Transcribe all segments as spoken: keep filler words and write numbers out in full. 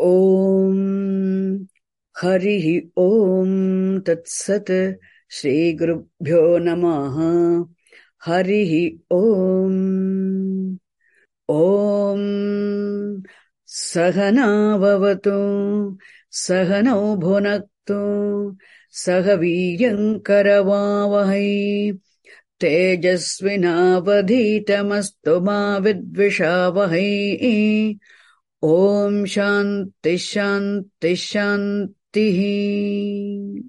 Om Harihi Om Tat Sat Shri Gurubhyo Namaha Harihi Om Om Sahana Bhavatu Sahanau Bhunaktu Sahaviyankaravavahai Tejasvinavadhitamastu ma vidvishavahai Om Shanti Shanti Shanti.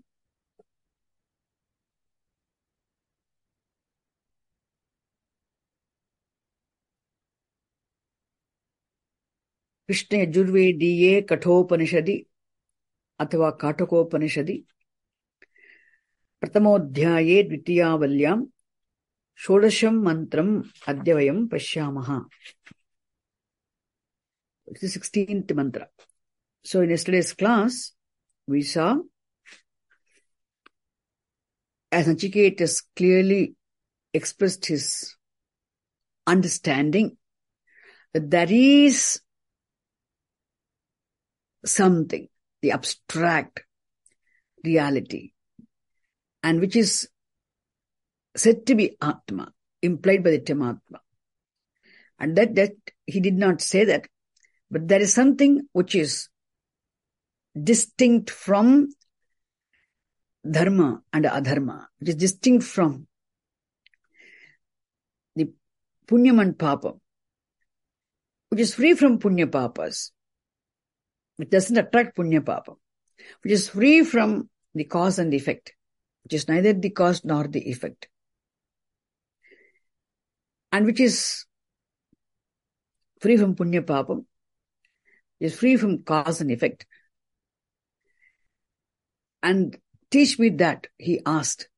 Krishna Yajurvediye Kathopanishadi अथवा काटकोपनिषदि प्रथमोऽध्याये द्वितीयावल्यां षोडशं मन्त्रम् अद्य वयं पश्यामः. It's the sixteenth mantra. So in yesterday's class, we saw, as Nachiketas clearly expressed his understanding, that there is something, the abstract reality, and which is said to be Atma, implied by the term Atma. And that, that he did not say that, but there is something which is distinct from dharma and adharma, which is distinct from the punyam and papam, which is free from punya papas. It doesn't attract punya papa, which is free from the cause and effect, which is neither the cause nor the effect, and which is free from punya papa, is free from cause and effect. And teach me that, he asked.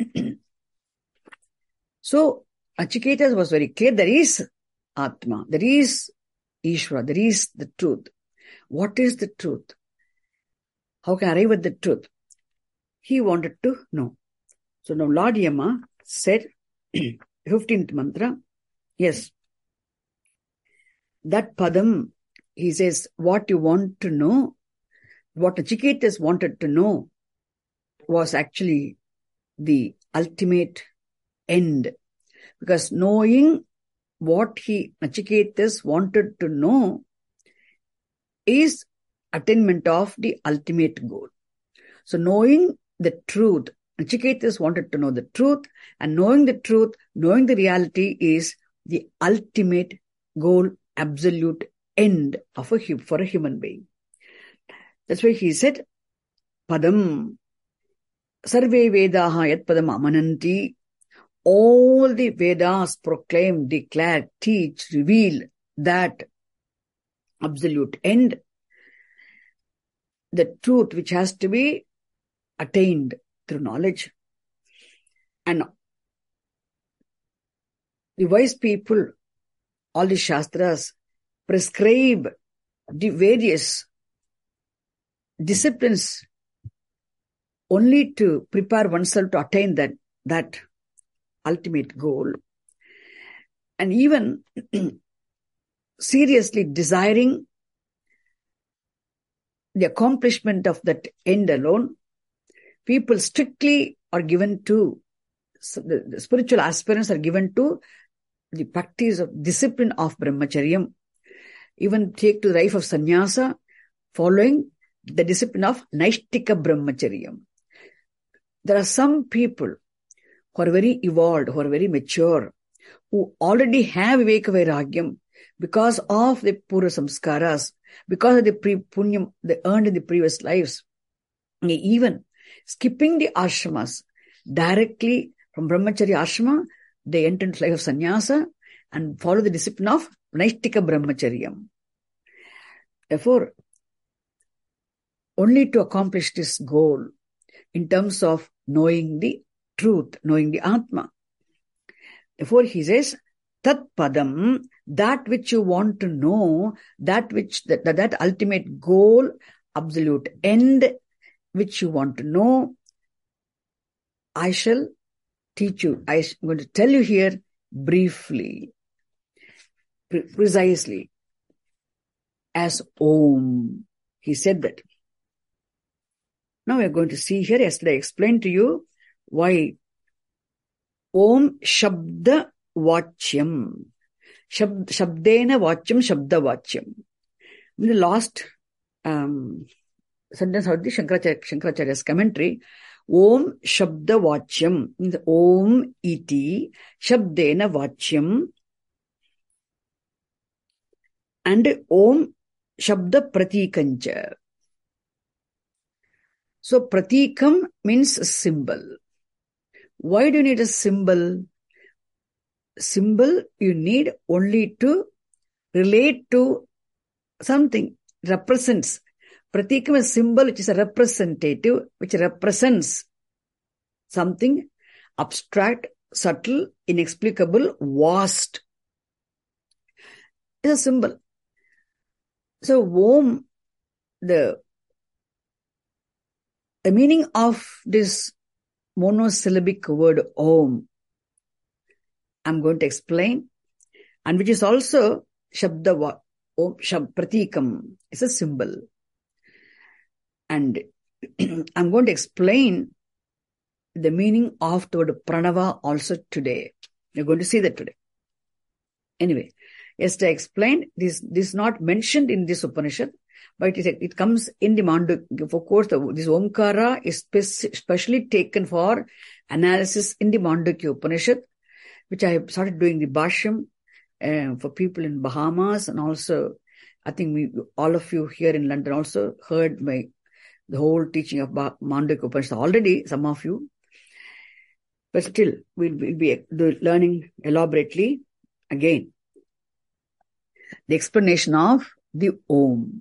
So Nachiketas was very clear, there is Atma, there is Ishvara, there is the truth. What is the truth? How can I arrive at the truth? He wanted to know. So now Lord Yama said, fifteenth mantra, yes, that padam, he says, what you want to know, what Nachiketas wanted to know was actually the ultimate end. Because knowing what he, Nachiketas, wanted to know is attainment of the ultimate goal. So knowing the truth, Nachiketas wanted to know the truth, and knowing the truth, knowing the reality is the ultimate goal, absolute end of a for a human being. That's why he said, Padam, Sarve Vedaha Yat Padam Amananti, all the Vedas proclaim, declare, teach, reveal that absolute end, the truth which has to be attained through knowledge. And the wise people, all the Shastras, prescribe the various disciplines only to prepare oneself to attain that, that ultimate goal. And even seriously desiring the accomplishment of that end alone, people strictly are given to, so the, the spiritual aspirants are given to the practice of discipline of brahmacharyam, even take to the life of sannyasa, following the discipline of naishtika brahmacharyam. There are some people who are very evolved, who are very mature, who already have viveka vairagyam, because of the pura samskaras, because of the pre punyam they earned in the previous lives, even skipping the ashramas, directly from brahmacharya ashrama, they enter into life of sannyasa and follow the discipline of naishtika brahmacharyam. Therefore, only to accomplish this goal in terms of knowing the truth, knowing the Atma. Therefore, he says, Tat Padam, that which you want to know, that which, that, that, that ultimate goal, absolute end, which you want to know, I shall teach you. I'm going to tell you here briefly, pre- precisely, as Om. he said that. Now we are going to see here, yesterday I explained to you why Om Shabda Vachyam. Shab, Shabdena Vachyam, Shabda Vachyam. In the last um, sentence of the Shankaracharya, Shankaracharya's commentary, Om Shabda Vachyam means Om iti Shabdena Vachyam and Om Shabda Pratikancha. So Pratikam means a symbol. Why do you need a symbol? Symbol you need only to relate to something, represents. Pratikam is a symbol which is a representative, which represents something abstract, subtle, inexplicable, vast. It's a symbol. So Om, the, the meaning of this monosyllabic word Om, I'm going to explain, and which is also Shabda Om Shab Pratikam, is a symbol. And I'm going to explain the meaning of the word Pranava also today. You're going to see that today. Anyway, yesterday I explained this, this is not mentioned in this Upanishad, but it, it comes in the Mandukya. Of course, the, this Omkara is speci- specially taken for analysis in the Mandukya Upanishad, which I have started doing the Bhashyam uh, for people in Bahamas, and also I think we, all of you here in London also heard my the whole teaching of Mandukya Upanishad already, some of you. But still, we'll, we'll be learning elaborately again the explanation of the Om.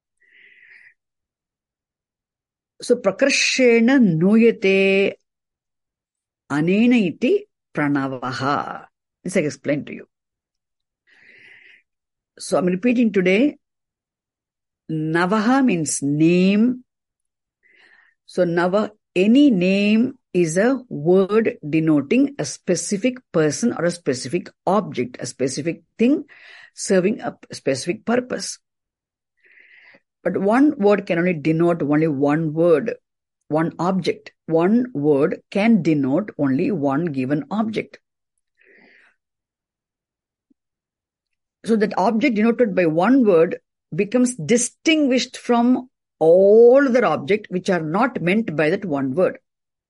So, Prakarshena nuyate anena iti pranavaha. This I explained to you. So, I'm repeating today. Navaha means name. So, Nava, any name is a word denoting a specific person or a specific object, a specific thing serving a specific purpose. But one word can only denote only one word, one object. One word can denote only one given object. So that object denoted by one word becomes distinguished from all other objects which are not meant by that one word.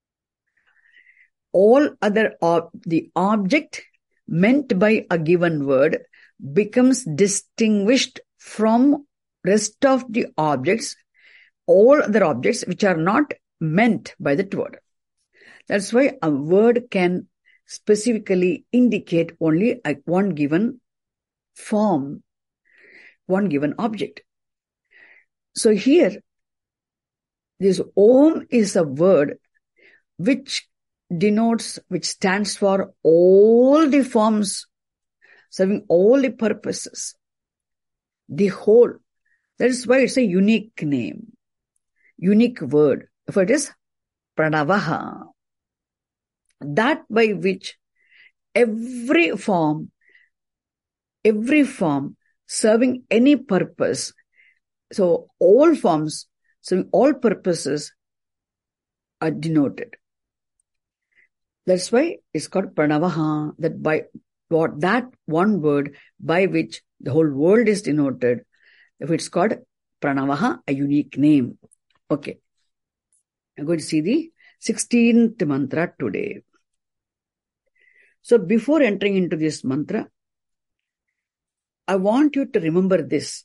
All other ob- the object meant by a given word becomes distinguished from rest of the objects, all other objects which are not meant by that word. That's why a word can specifically indicate only a, one given form, one given object. So here, this Om is a word which denotes, which stands for all the forms, serving all the purposes, the whole. That is why it's a unique name, unique word. For it is Pranavaha, that by which every form, every form serving any purpose, so all forms serving all purposes are denoted. That's why it's called Pranavaha, that by what that one word by which the whole world is denoted. If it's called Pranavaha, a unique name. Okay. I'm going to see the sixteenth mantra today. So before entering into this mantra, I want you to remember this.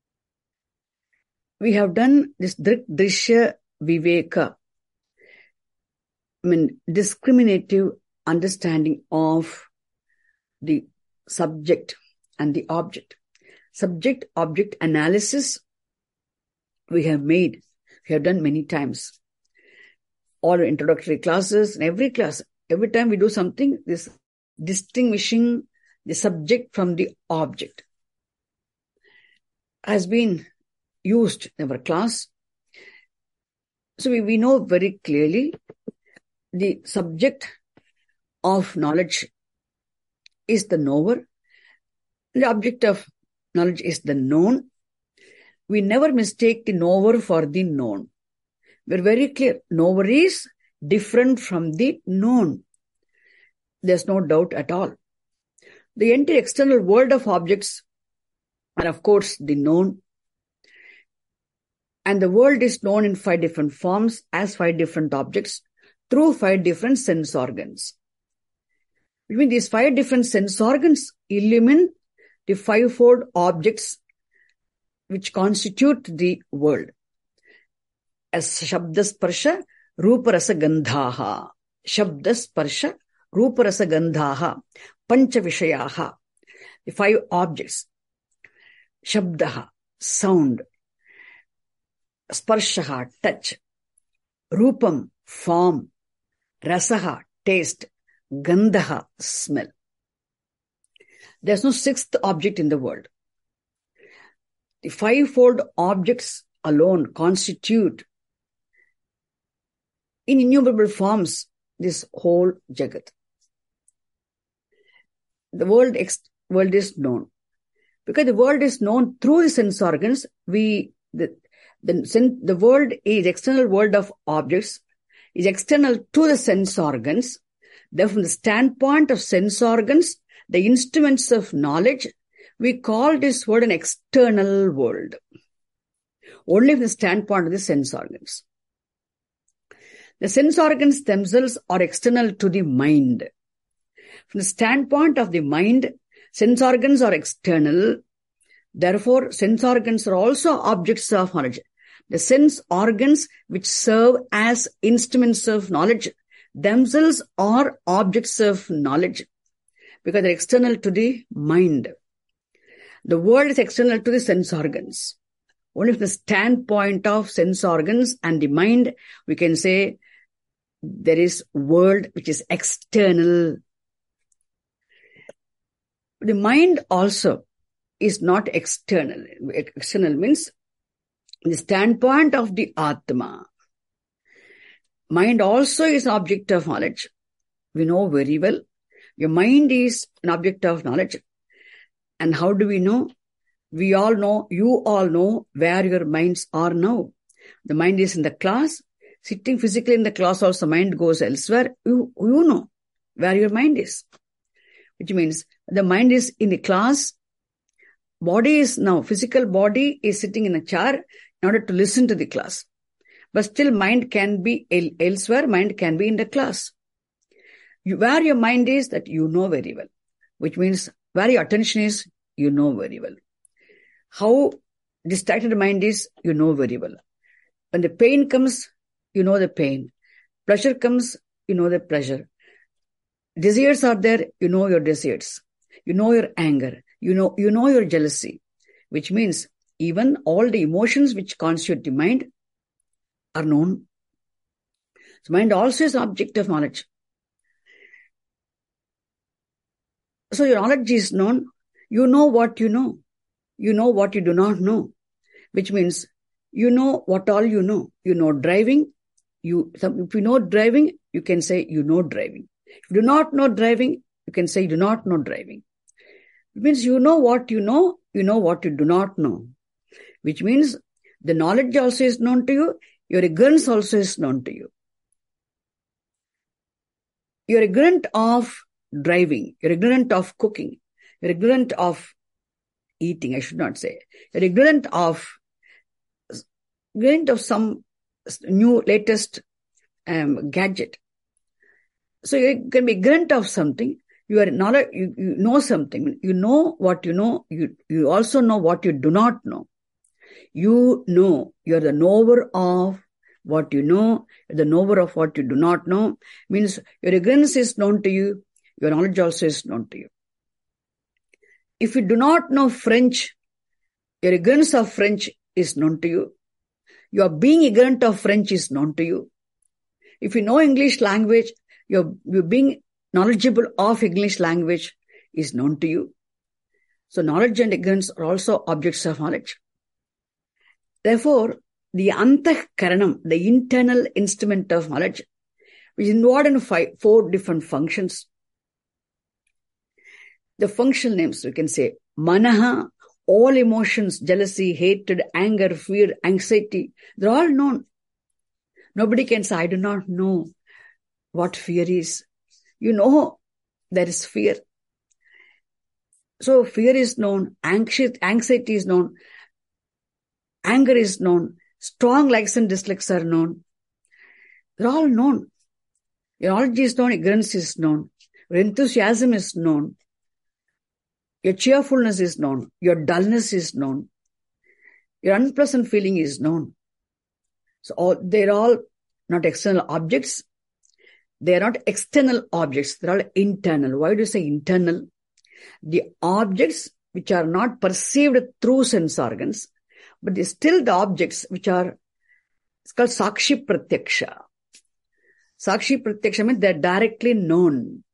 We have done this Drik Drishya Viveka, I mean, discriminative understanding of the subject and the object. Subject-object analysis we have made, we have done many times. All introductory classes, in every class, every time we do something, this distinguishing the subject from the object has been used in our class. So we, we know very clearly the subject of knowledge is the knower. The object of knowledge is the known. we never mistake the knower for the known. We're very clear. Knower is different from the known. There's no doubt at all. The entire external world of objects are, of course, the known. And the world is known in five different forms as five different objects through five different sense organs. Between these five different sense organs illumine the fivefold objects which constitute the world. As Shabda Sparsha, Rupa Rasa Gandhaha. Shabda Sparsha, Rupa Rasa Gandhaha. Pancha Vishayaha. The five objects. Shabdaha, sound. Sparshaha, touch. Rupam, form. Rasaha, taste. Gandhaha, smell. There's no sixth object in the world. The fivefold objects alone constitute in innumerable forms this whole Jagat. The world, ex- world is known. Because the world is known through the sense organs, we the, the, the world is external world of objects, is external to the sense organs. Therefore, from the standpoint of sense organs, the instruments of knowledge, we call this world an external world. Only from the standpoint of the sense organs. The sense organs themselves are external to the mind. From the standpoint of the mind, sense organs are external. Therefore, sense organs are also objects of knowledge. The sense organs which serve as instruments of knowledge themselves are objects of knowledge because they're external to the mind. The world is external to the sense organs. Only from the standpoint of sense organs and the mind, we can say there is world which is external. The mind also is not external. External means the standpoint of the Atma. Mind also is an object of knowledge. We know very well. Your mind is an object of knowledge. And how do we know? We all know, you all know where your minds are now. The mind is in the class. Sitting physically in the class also, mind goes elsewhere. You, you know where your mind is. Which means the mind is in the class. Body is now, physical body is sitting in a chair in order to listen to the class. But still mind can be el- elsewhere, mind can be in the class. You, where your mind is, that you know very well. Which means where your attention is, you know very well. How distracted the mind is, you know very well. When the pain comes, you know the pain. Pleasure comes, you know the pleasure. Desires are there, you know your desires. You know your anger. You know, you know your jealousy. Which means even all the emotions which constitute the mind are known. So mind also is an object of knowledge. So your knowledge is known. You know what you know. You know what you do not know. Which means you know what all you know. You know driving. You, if you know driving, you can say you know driving. If you do not know driving, you can say you do not know driving. It means you know what you know, you know what you do not know. Which means the knowledge also is known to you, your ignorance also is known to you. You're ignorant of driving, you're ignorant of cooking, you're ignorant of eating, I should not say. You're ignorant of, ignorant of some new latest um, gadget. So you can be ignorant of something. You are knowledge, you, you know something. You know what you know. You, you also know what you do not know. You know. You are the knower of what you know. You're the knower of what you do not know. Means your ignorance is known to you. Your knowledge also is known to you. If you do not know French, your ignorance of French is known to you. Your being ignorant of French is known to you. If you know English language, your, your being knowledgeable of English language is known to you. So knowledge and ignorance are also objects of knowledge. Therefore, the antahkaranam, the internal instrument of knowledge, which is involved in five, four different functions. The functional names, we can say, manaha, All emotions, jealousy, hatred, anger, fear, anxiety, they're all known. Nobody can say, I do not know what fear is. You know there is fear. So fear is known, anxiety is known, anger is known, strong likes and dislikes are known. They're all known. Your knowledge is known, ignorance is known, your enthusiasm is known, your cheerfulness is known, your dullness is known, your unpleasant feeling is known. So all, they're all not external objects. They're not external objects. They're all internal. Why do you say internal? The objects which are not perceived through sense organs, but they're still the objects which are, it's called Sakshi Pratyaksha. Sakshi Pratyaksha means they're directly known.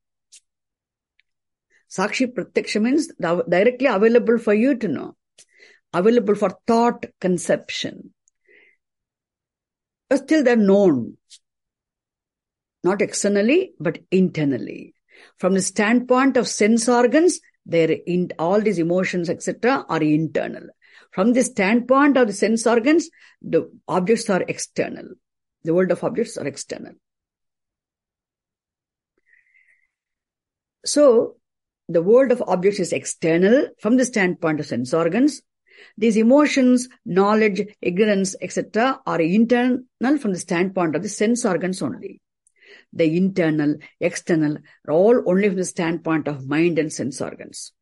Sakshi Pratyaksha means directly available for you to know, available for thought conception. But still they're known. Not externally, but internally. From the standpoint of sense organs, they're in, all these emotions, et cetera, are internal. From the standpoint of the sense organs, the objects are external. The world of objects are external. So, the world of objects is external from the standpoint of sense organs. These emotions, knowledge, ignorance, et cetera are internal from the standpoint of the sense organs only. The internal, external are all only from the standpoint of mind and sense organs.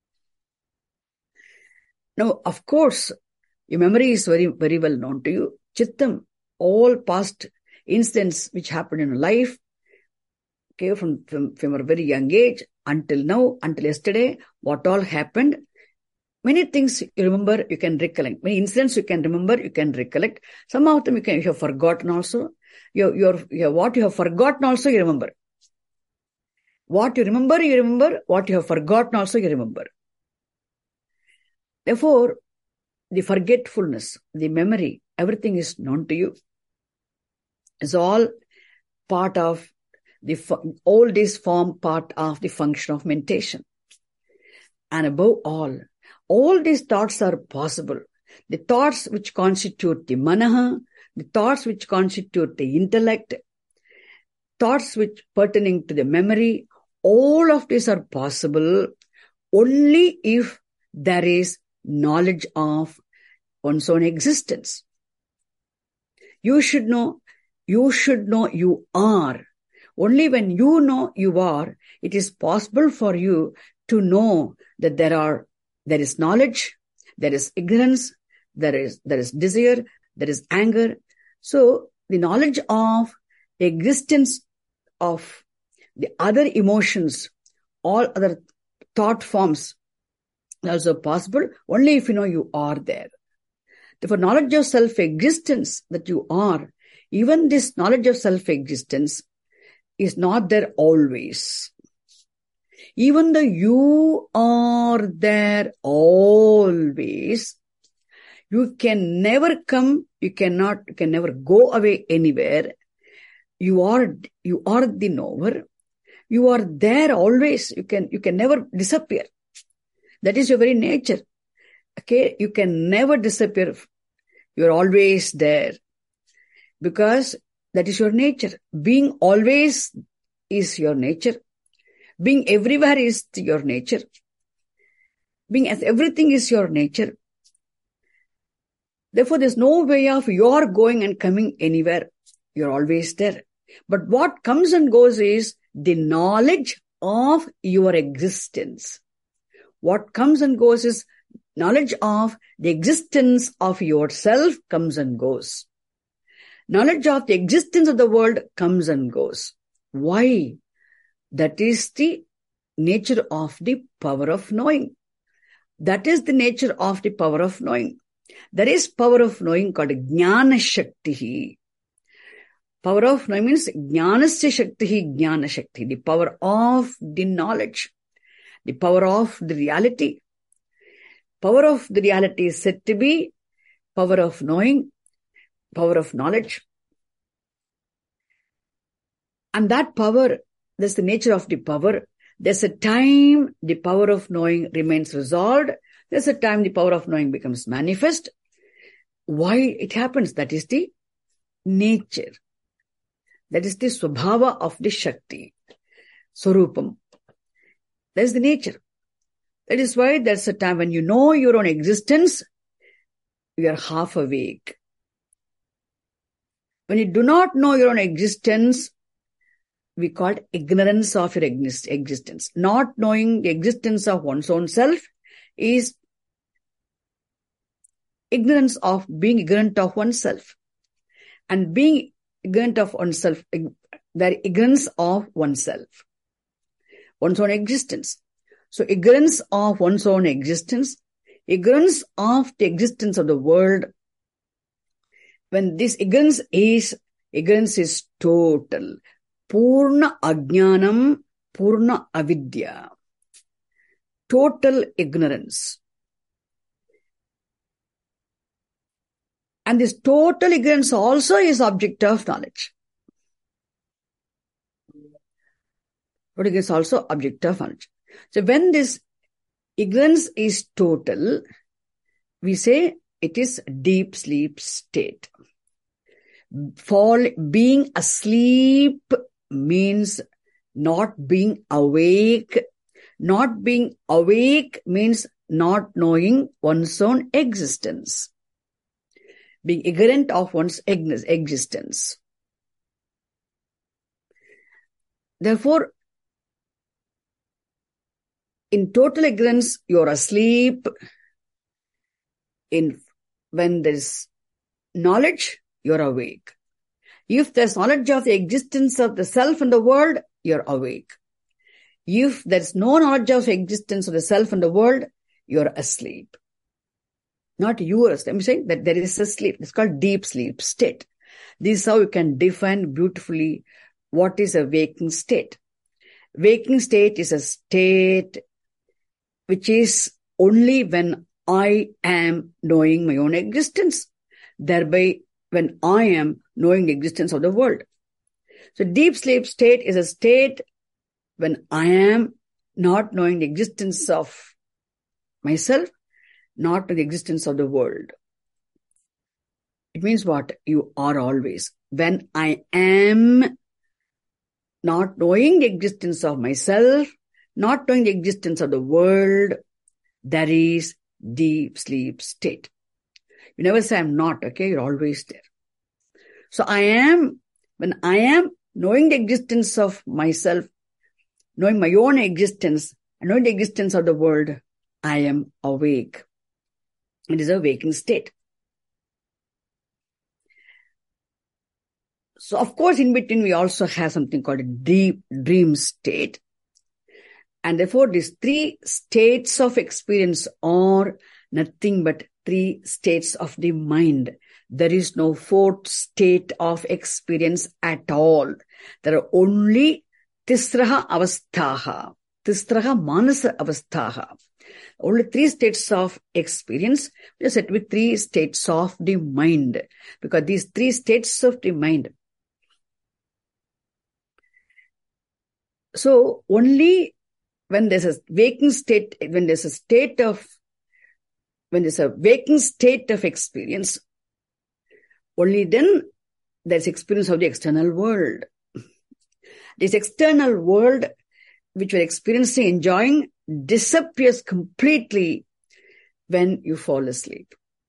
Now, of course, your memory is very, very well known to you. Chittam, all past incidents which happened in life, okay, from, from, from a very young age until now, until yesterday, what all happened. Many things you remember, you can recollect. Many incidents you can remember, you can recollect. Some of them you can you have forgotten also. You, you're, you're, what you have forgotten also you remember. What you remember, you remember. What you have forgotten also you remember. Therefore, the forgetfulness, the memory, everything is known to you. It's all part of the, all these form part of the function of meditation. And above all, all these thoughts are possible. The thoughts which constitute the manaha, the thoughts which constitute the intellect, thoughts which pertaining to the memory, all of these are possible only if there is knowledge of one's own existence. You should know, you should know you are. Only when you know you are, it is possible for you to know that there are, there is knowledge, there is ignorance, there is, there is desire, there is anger. So the knowledge of the existence of the other emotions, all other thought forms are also possible only if you know you are there. Therefore, knowledge of self-existence that you are, even this knowledge of self-existence is not there always. Even though you are there always, you can never come, you cannot, you can never go away anywhere. You are, you are the knower. You are there always. You can, you can never disappear. That is your very nature. Okay. You can never disappear. You are always there because that is your nature. Being always is your nature. Being everywhere is your nature. Being as everything is your nature. Therefore, there's no way of your going and coming anywhere. You're always there. But what comes and goes is the knowledge of your existence. What comes and goes is knowledge of the existence of yourself comes and goes. Knowledge of the existence of the world comes and goes. Why? That is the nature of the power of knowing. That is the nature of the power of knowing. There is power of knowing called Jnana Shakti. Power of knowing means Jnanasya Shakti, Jnana Shakti, the power of the knowledge, the power of the reality. Power of the reality is said to be power of knowing, power of knowledge. And that power, that's the nature of the power. There's a time the power of knowing remains resolved. There's a time the power of knowing becomes manifest. Why it happens? That is the nature. That is the swabhava of the Shakti. Swarupam. That is the nature. That is why there's a time when you know your own existence, you are half awake. When you do not know your own existence, we call it ignorance of your existence. Not knowing the existence of one's own self is ignorance of being ignorant of oneself. And being ignorant of oneself, the ignorance of oneself, one's own existence. So ignorance of one's own existence, ignorance of the existence of the world. When this ignorance is, ignorance is total. Purna ajnanam, purna avidya. Total ignorance. And this total ignorance also is object of knowledge. But it is also object of knowledge. So when this ignorance is total, we say it is deep sleep state. Fall, being asleep means not being awake. Not being awake means not knowing one's own existence. Being ignorant of one's existence. Therefore, in total ignorance, you're asleep. In when there is knowledge, you're awake. If there's knowledge of the existence of the self and the world, you're awake. If there's no knowledge of the existence of the self and the world, you're asleep. Not yours. I'm saying that there is a sleep. It's called deep sleep state. This is how you can define beautifully what is a waking state. Waking state is a state which is only when I am knowing my own existence. Thereby, when I am knowing the existence of the world. So deep sleep state is a state when I am not knowing the existence of myself, not the existence of the world. It means what? You are always. When I am not knowing the existence of myself, not knowing the existence of the world, there is deep sleep state. You never say I'm not, okay? You're always there. So I am, when I am knowing the existence of myself, knowing my own existence, and knowing the existence of the world, I am awake. It is a waking state. So, of course, in between, we also have something called a deep dream state. And therefore, these three states of experience are nothing but three states of the mind. There is no fourth state of experience at all. There are only tisraha avasthaha, tisraha manasa avasthaha. Only three states of experience. We are set with three states of the mind. Because these three states of the mind. So only when there's a waking state, when there's a state of, when there's a waking state of experience, only then there's experience of the external world. This external world, which you're experiencing, enjoying, disappears completely when you fall asleep.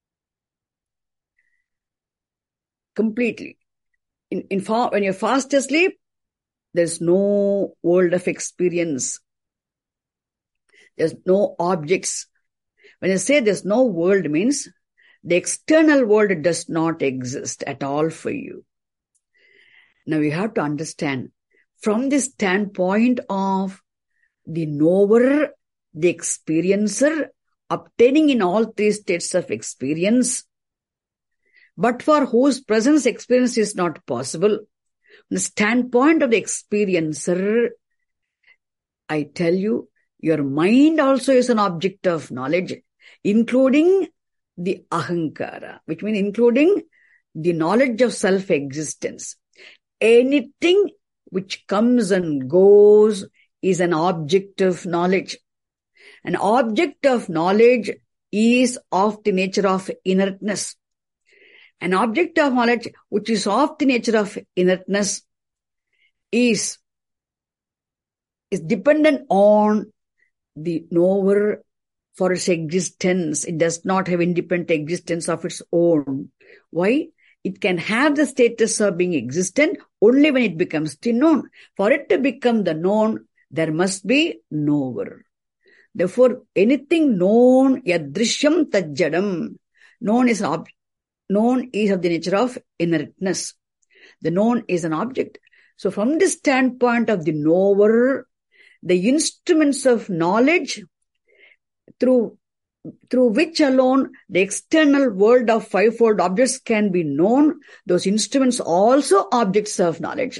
Completely. In, in fa- when you're fast asleep, there's no world of experience. There's no objects. When I say there's no world, means the external world does not exist at all for you. Now you have to understand, from the standpoint of the knower, the experiencer, obtaining in all three states of experience, but for whose presence experience is not possible, the standpoint of the experiencer, I tell you, your mind also is an object of knowledge, including the ahankara, which means including the knowledge of self-existence. Anything which comes and goes is an object of knowledge. An object of knowledge is of the nature of inertness. An object of knowledge which is of the nature of inertness is, is dependent on the knower for its existence. It does not have independent existence of its own. Why? It can have the status of being existent only when it becomes the known. For it to become the known, there must be knower. Therefore, anything known, yadrishyam tajjadam. Known is, ob- known is of the nature of inertness. The known is an object. So from the standpoint of the knower, the instruments of knowledge through through which alone the external world of fivefold objects can be known, those instruments also objects of knowledge.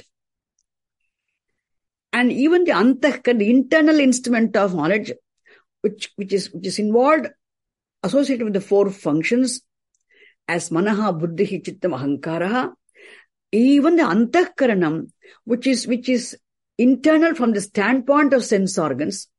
And even the antahkara, the internal instrument of knowledge, which, which is, which is involved, associated with the four functions, as manaha, buddhihi, chittam, ahankaraha, even the antahkaranam, which is, which is internal from the standpoint of sense organs,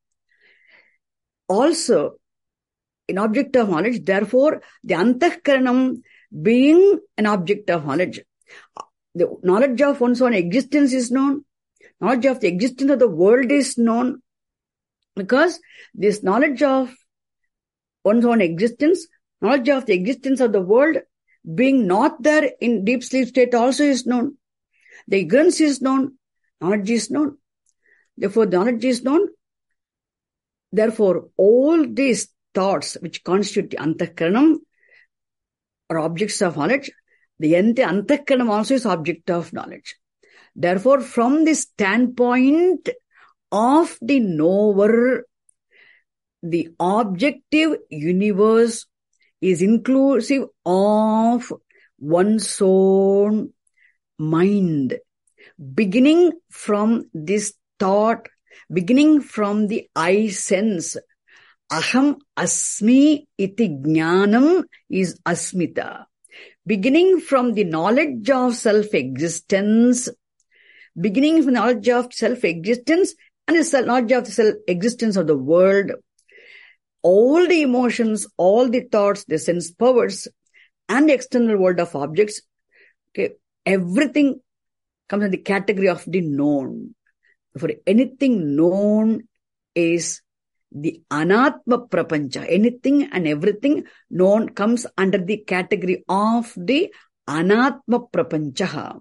also an object of knowledge. Therefore, the antahkaranam being an object of knowledge, the knowledge of one's own existence is known, knowledge of the existence of the world is known, because this knowledge of one's own existence, knowledge of the existence of the world being not there in deep sleep state also is known. The ignorance is known, knowledge is known. Therefore, knowledge is known. Therefore, all these thoughts which constitute the antahkaranam are objects of knowledge. The antahkaranam also is object of knowledge. Therefore, from the standpoint of the knower, the objective universe is inclusive of one's own mind. Beginning from this thought, beginning from the I sense, aham asmi iti jnanam is asmita. Beginning from the knowledge of self-existence, beginning from the knowledge of self-existence and the knowledge of the self-existence of the world, all the emotions, all the thoughts, the sense powers, and the external world of objects, okay, everything comes in the category of the known. For anything known is the anatma prapancha. Anything and everything known comes under the category of the anatma prapancha.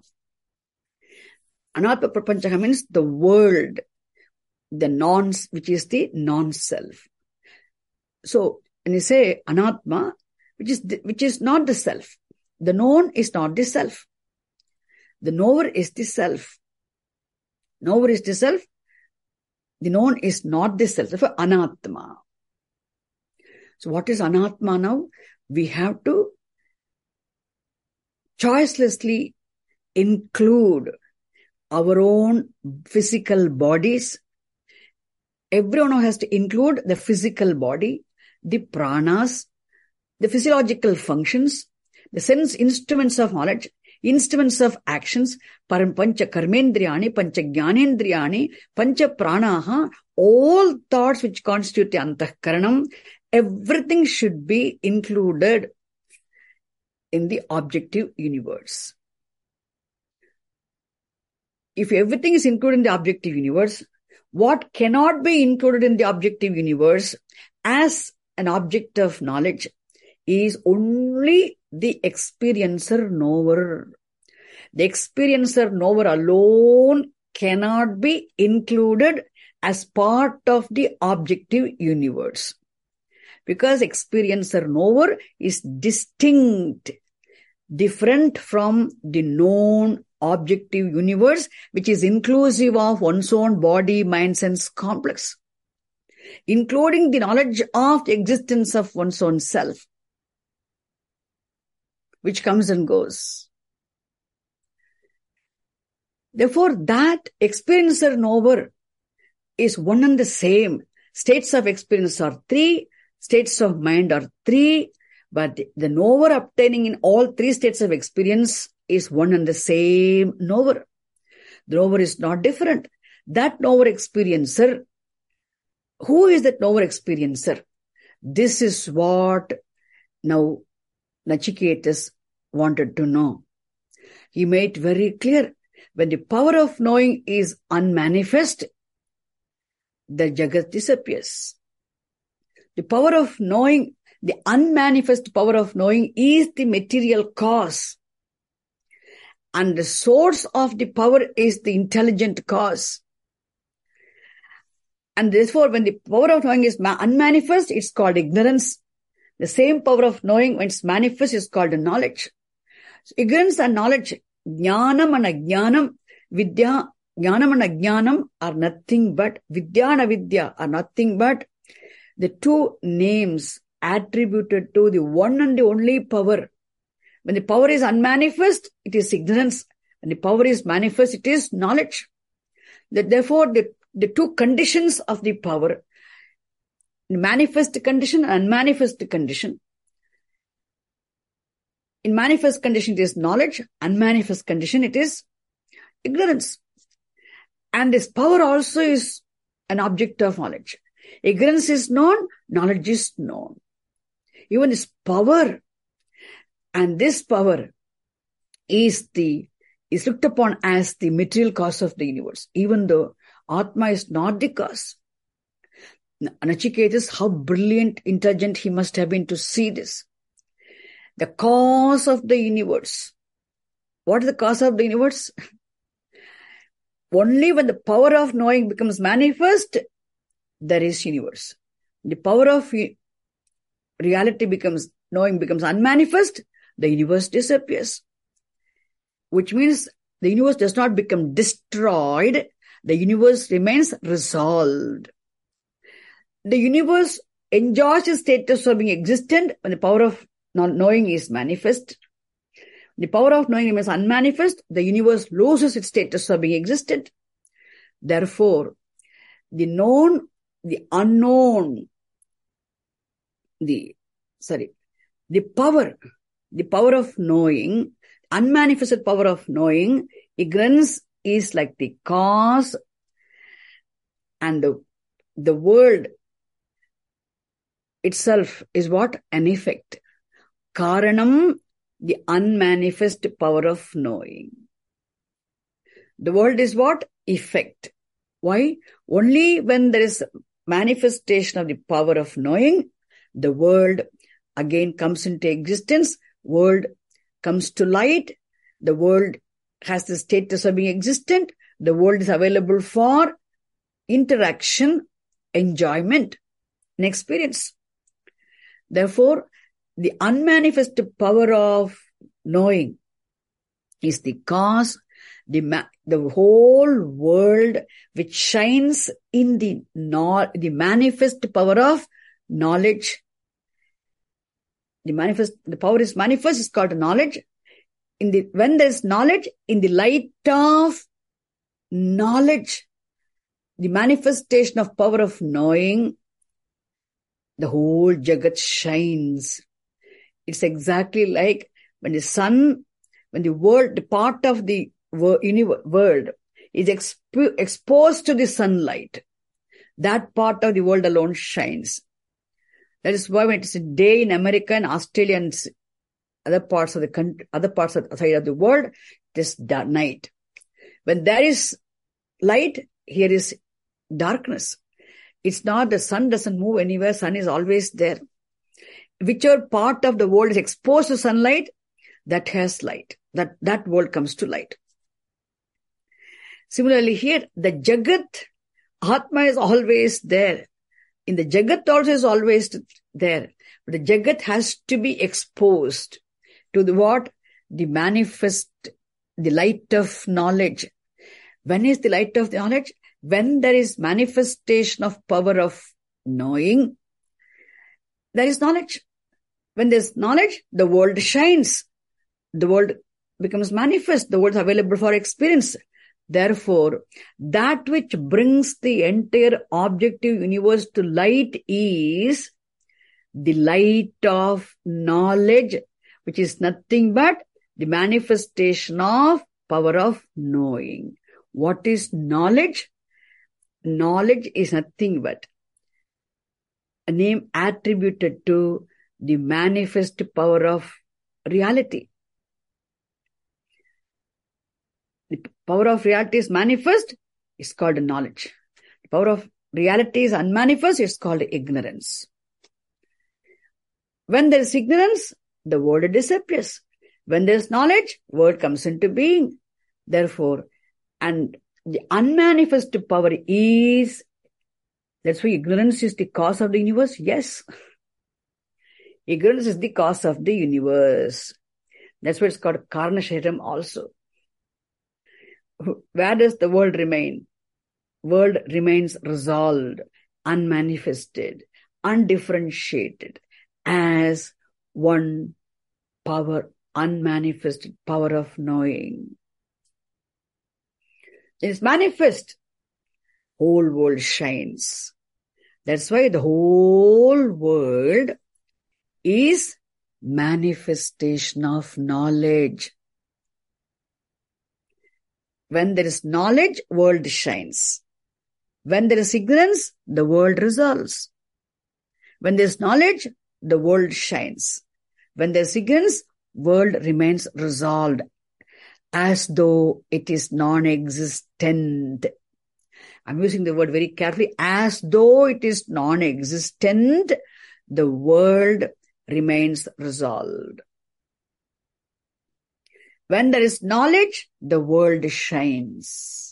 Anatma prapancha means the world, the non, which is the non-self. So when you say anatma, which is the, which is not the self, the known is not the self. The knower is the self. Knower is the self. The known is not the self. Therefore, anatma. So what is anatma now? We have to choicelessly include our own physical bodies. Everyone has to include the physical body, the pranas, the physiological functions, the sense instruments of knowledge, instruments of actions, pancha karmendriyani, pancha jnanendriyani, pancha pranaha, all thoughts which constitute the antahkaranam, everything should be included in the objective universe. If everything is included in the objective universe, what cannot be included in the objective universe as an object of knowledge is only the experiencer knower. The experiencer knower alone cannot be included as part of the objective universe. Because experiencer knower is distinct, different from the known objective universe, which is inclusive of one's own body, mind, sense complex, including the knowledge of the existence of one's own self, which comes and goes. Therefore, that experiencer knower is one and the same. States of experience are three, states of mind are three, but the knower obtaining in all three states of experience is one and the same knower. The knower is not different. That knower experiencer, who is that knower experiencer? This is what now Nachiketas wanted to know. He made very clear, when the power of knowing is unmanifest, the Jagat disappears. The power of knowing, the unmanifest power of knowing is the material cause. And the source of the power is the intelligent cause. And therefore, when the power of knowing is unmanifest, it's called ignorance. The same power of knowing, when it's manifest, is called knowledge. So ignorance and knowledge, jnanam and ajnanam, vidya, jnanam and ajnanam are nothing but, vidya and avidya are nothing but the two names attributed to the one and the only power. When the power is unmanifest, it is ignorance. When the power is manifest, it is knowledge. That therefore, the, the two conditions of the power, manifest condition and unmanifest condition. In manifest condition, it is knowledge. Unmanifest condition, it is ignorance. And this power also is an object of knowledge. Ignorance is known, knowledge is known. Even this power, and this power is the is looked upon as the material cause of the universe, even though Atma is not the cause. Nachiketas, how brilliant, intelligent he must have been to see this. The cause of the universe. What is the cause of the universe? Only when the power of knowing becomes manifest, there is universe. The power of reality becomes, knowing becomes unmanifest, the universe disappears. Which means the universe does not become destroyed, the universe remains resolved. The universe enjoys the status of being existent when the power of knowing is manifest. The power of knowing remains unmanifest, the universe loses its status of being existent. Therefore, the known, the unknown, the, sorry, the power, the power of knowing, unmanifested power of knowing, ignorance is like the cause, and the, the world itself is what? An effect. Karanam, the unmanifest power of knowing. The world is what? Effect. Why? Only when there is manifestation of the power of knowing, the world again comes into existence, world comes to light, the world has the status of being existent, the world is available for interaction, enjoyment, and experience. Therefore, the unmanifested power of knowing is the cause, the, ma- the whole world which shines in the, no- the manifest power of knowledge. The manifest, the power is manifest, is called knowledge. In the, when there is knowledge, in the light of knowledge, the manifestation of power of knowing, the whole Jagat shines. It's exactly like when the sun, when the world, the part of the world is expo- exposed to the sunlight, that part of the world alone shines. That is why when it's a day in America and Australia and other parts of the country, other parts of the side of the world, it is night. When there is light, here is darkness. It's not the sun doesn't move anywhere, sun is always there. Whichever part of the world is exposed to sunlight, that has light. That, that world comes to light. Similarly here, the Jagat, Atma is always there. In the Jagat also is always there. But the Jagat has to be exposed to the what? The manifest, the light of knowledge. When is the light of the knowledge? When there is manifestation of power of knowing, there is knowledge. When there is knowledge, the world shines. The world becomes manifest. The world is available for experience. Therefore, that which brings the entire objective universe to light is the light of knowledge, which is nothing but the manifestation of power of knowing. What is knowledge? Knowledge is nothing but a name attributed to the manifest power of reality. The power of reality is manifest, it's called knowledge. The power of reality is unmanifest, it's called ignorance. When there is ignorance, the world disappears. When there is knowledge, world comes into being. Therefore, and the unmanifest power is, that's why ignorance is the cause of the universe. Yes. Ignorance is the cause of the universe. That's why it's called Karna Sharam also. Where does the world remain? World remains resolved, unmanifested, undifferentiated as one power, unmanifested power of knowing. It is manifest. Whole world shines. That's why the whole world is manifestation of knowledge. When there is knowledge, world shines. When there is ignorance, the world resolves. When there is knowledge, the world shines. When there is ignorance, world remains resolved as though it is non-existent. I'm using the word very carefully. As though it is non-existent, the world remains resolved. When there is knowledge, the world shines.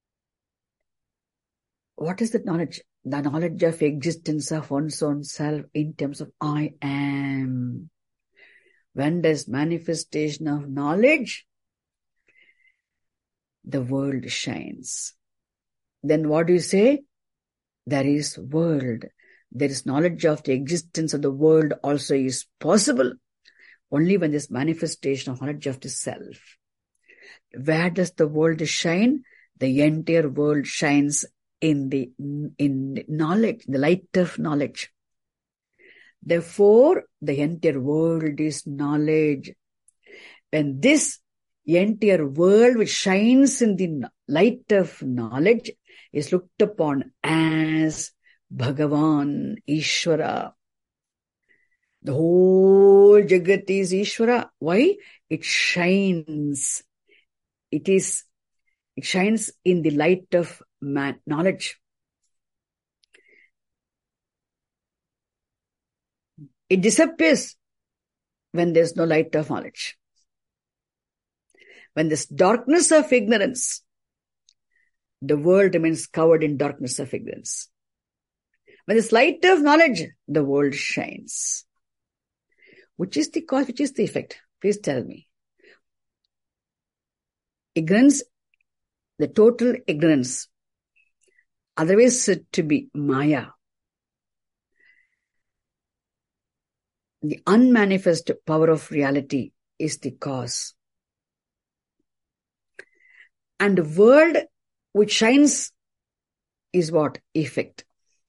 What is the knowledge? The knowledge of existence of one's own self in terms of I am. When there is manifestation of knowledge, the world shines. Then what do you say? There is world. There is knowledge of the existence of the world also is possible. Only when this manifestation of knowledge of the self. Where does the world shine? The entire world shines in the in knowledge, the light of knowledge. Therefore, the entire world is knowledge. When this entire world which shines in the light of knowledge is looked upon as Bhagavan, Ishvara. The whole Jagat is Ishvara. Why? It shines. It is, it shines in the light of man, knowledge. It disappears when there's no light of knowledge. When there's darkness of ignorance, the world remains covered in darkness of ignorance. When there's light of knowledge, the world shines. Which is the cause, which is the effect? Please tell me. Ignorance, the total ignorance, otherwise said to be Maya. The unmanifest power of reality is the cause. And the world which shines is what? Effect.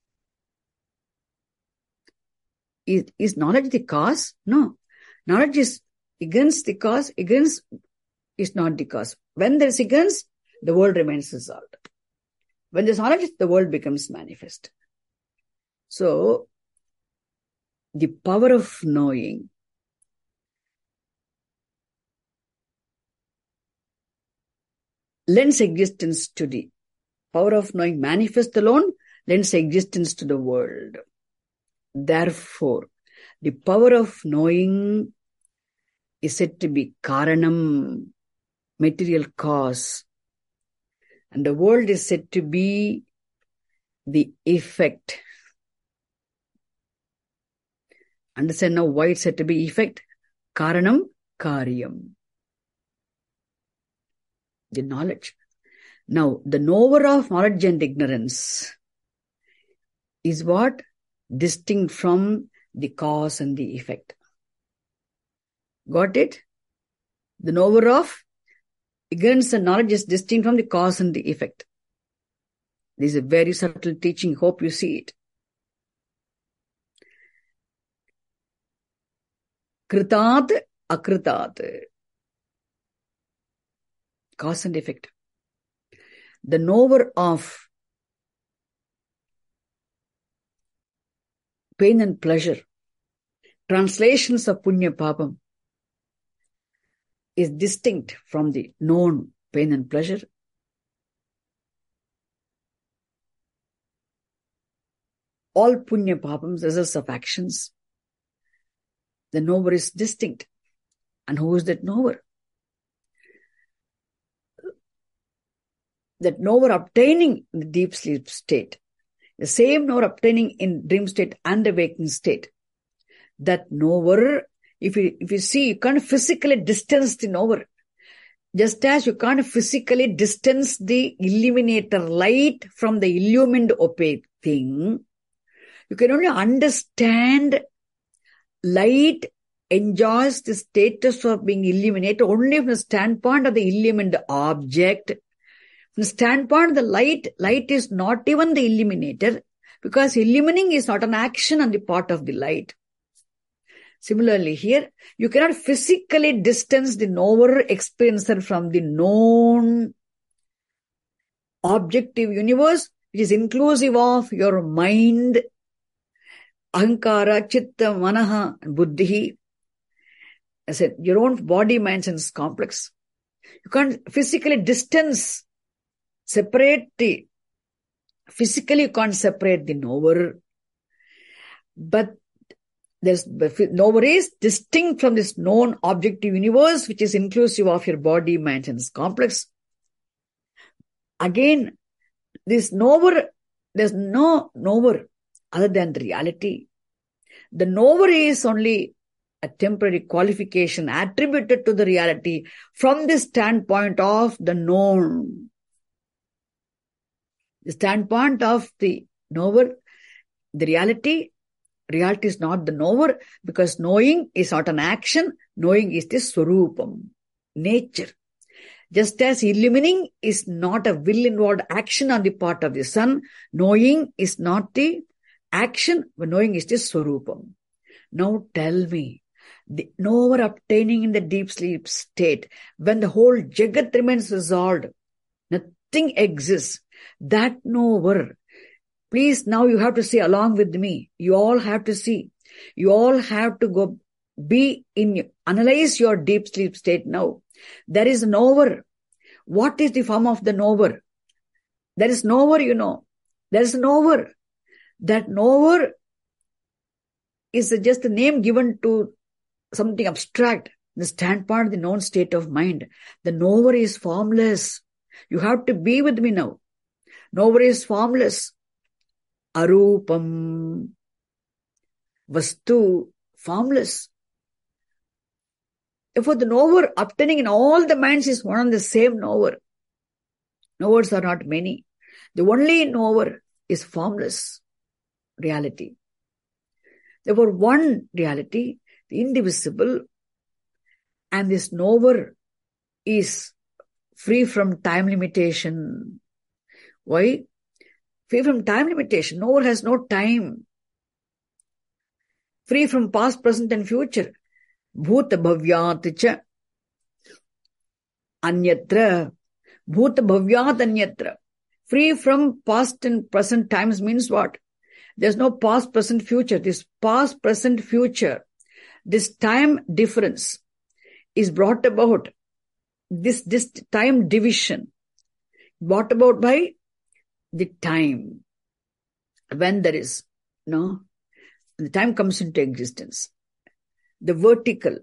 Is, is knowledge the cause? No. Knowledge is against the cause. Ignorance is not the cause. When there is ignorance, the world remains resolved. When there is knowledge, the world becomes manifest. So, the power of knowing lends existence to the power of knowing manifest alone, lends existence to the world. Therefore, the power of knowing is said to be Karanam, material cause. And the world is said to be the effect. Understand now why it's said to be effect? Karanam, Karyam. The knowledge. Now, the knower of knowledge and ignorance is what? Distinct from the cause and the effect. Got it? The knower of ignorance and knowledge is distinct from the cause and the effect. This is a very subtle teaching. Hope you see it. Kritat, akritat. Cause and effect. The knower of pain and pleasure, translations of punya papam, is distinct from the known pain and pleasure. All punya papams, results of actions, the knower is distinct. And who is that knower? That knower obtaining in the deep sleep state, the same knower obtaining in dream state and the waking state. That knower, if you, if you see, you can't physically distance the knower. Just as you can't physically distance the illuminator light from the illumined opaque thing, you can only understand light enjoys the status of being illuminated only from the standpoint of the illumined object. From the standpoint of the light, light is not even the illuminator, because illumining is not an action on the part of the light. Similarly here, you cannot physically distance the knower experiencer from the known objective universe, which is inclusive of your mind, ahankara, chitta, manaha, and buddhi. I said, your own body, mind, sense complex. You can't physically distance, separate the, physically you can't separate the knower. But there's, knower is distinct from this known objective universe, which is inclusive of your body, mind, sense complex. Again, this knower, there's no knower other than the reality. The knower is only a temporary qualification attributed to the reality from the standpoint of the known. The standpoint of the knower, the reality, reality is not the knower, because knowing is not an action, knowing is the swarupam, nature. Just as illumining is not a will-involved action on the part of the sun, knowing is not the action, but knowing is the swarupam. Now tell me, the knower obtaining in the deep sleep state, when the whole jagat remains resolved, nothing exists, that knower, please now you have to see along with me, you all have to see, you all have to go be in, analyze your deep sleep state now. There is a knower. What is the form of the knower? There is knower, you know. There is a knower. That knower is just a name given to something abstract, the standpoint of the known state of mind. The knower is formless. You have to be with me now. Knower is formless. Arupam. Vastu. Formless. Therefore, the knower obtaining in all the minds is one and the same knower. Knowers are not many. The only knower is formless reality. Therefore, one reality, the indivisible, and this knower is free from time limitation. Why? Free from time limitation. Knower has no time. Free from past, present, and future. Bhuta bhavyat cha anyatra. Bhuta bhavyat anyatra. Free from past and present times means what? There's no past, present, future. This past, present, future, this time difference is brought about, this, this time division, brought about by the time. When there is, no, the time comes into existence. The vertical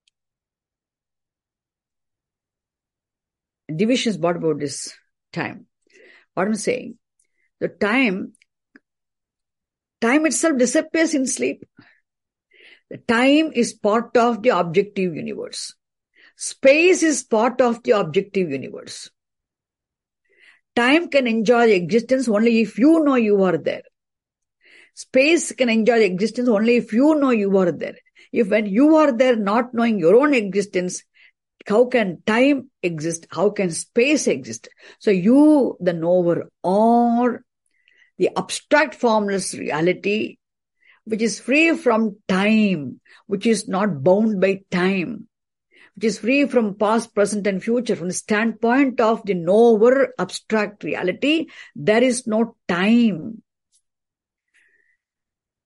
division is brought about this time. What I'm saying, the time, time itself disappears in sleep. The time is part of the objective universe. Space is part of the objective universe. Time can enjoy existence only if you know you are there. Space can enjoy existence only if you know you are there. If when you are there not knowing your own existence, how can time exist? How can space exist? So you, the knower, are the abstract formless reality, which is free from time, which is not bound by time, which is free from past, present, and future. From the standpoint of the knower abstract reality, there is no time.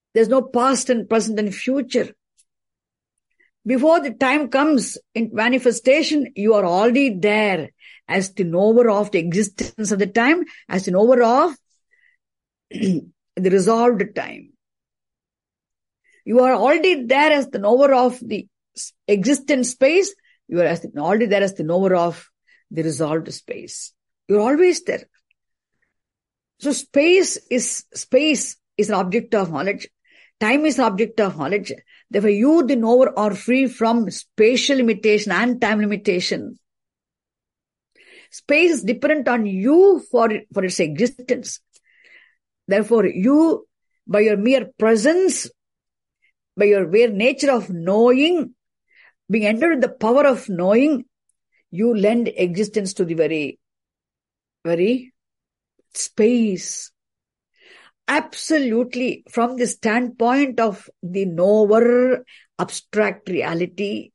There's no past and present and future. Before the time comes in manifestation, you are already there as the knower of the existence of the time, as the knower of the resolved time. You are already there as the knower of the existent space. You are as the, already there as the knower of the resolved space. You're always there. So space is space is an object of knowledge. Time is an object of knowledge. Therefore, you, the knower, are free from spatial limitation and time limitation. Space is dependent on you for, for its existence. Therefore, you, by your mere presence, by your mere nature of knowing, being entered with the power of knowing, you lend existence to the very, very space. Absolutely, from the standpoint of the knower, abstract reality,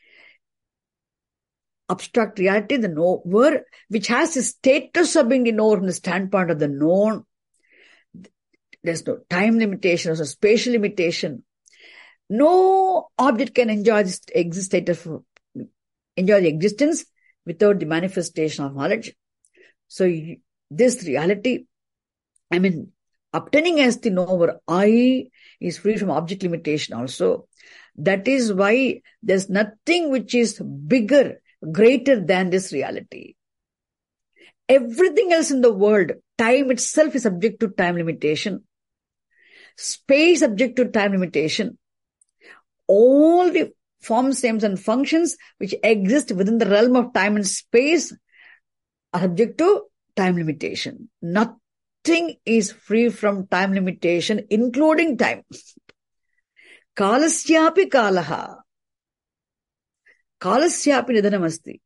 abstract reality, the knower, which has a status of being the knower from the standpoint of the known, there's no time limitation, there's no spatial limitation. No object can enjoy this exist status, enjoy the existence without the manifestation of knowledge. So this reality, I mean, obtaining as the knower, I is free from object limitation also. That is why there's nothing which is bigger, greater than this reality. Everything else in the world, time itself is subject to time limitation. Space subject to time limitation. All the forms, names and functions which exist within the realm of time and space are subject to time limitation. Nothing is free from time limitation, including time. Kalasyapi kalaha. Kalasyapi nidanamasti.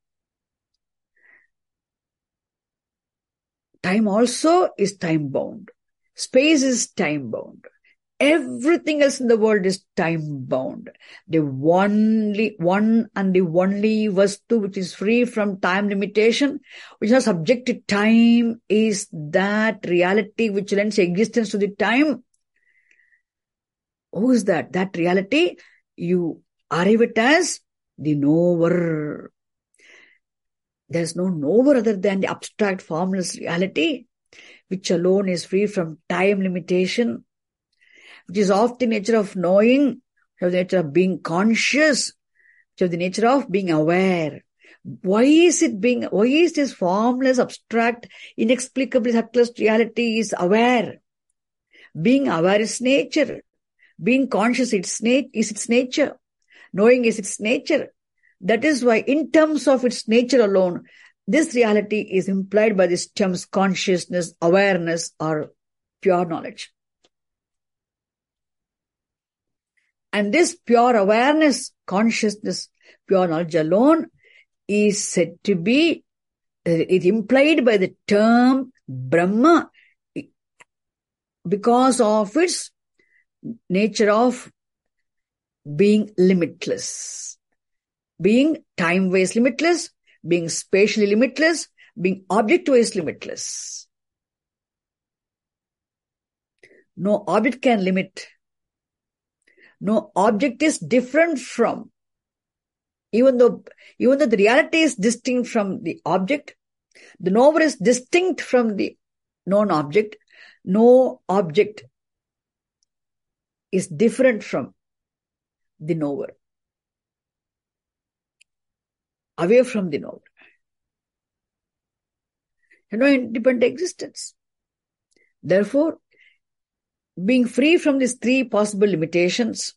Time also is time bound. Space is time bound. Everything else in the world is time bound. The only one and the only vastu which is free from time limitation, which is not subject to time, is that reality which lends existence to the time. Who is that? That reality, you arrive it as the knower. There's no knower other than the abstract formless reality, which alone is free from time limitation, which is of the nature of knowing, which of the nature of being conscious, which of the nature of being aware. Why is it being, why is this formless, abstract, inexplicably subtlest reality is aware? Being aware is nature. Being conscious its na- is its nature. Knowing is its nature. That is why in terms of its nature alone, this reality is implied by these terms consciousness, awareness, or pure knowledge. And this pure awareness, consciousness, pure knowledge alone is said to be, it implied by the term Brahma because of its nature of being limitless, being time-wise limitless, being spatially limitless, being object-wise limitless. No object can limit. No object is different from, even though, even though the reality is distinct from the object, the knower is distinct from the known object. No object is different from the knower, away from the knower. You know, independent existence. Therefore, being free from these three possible limitations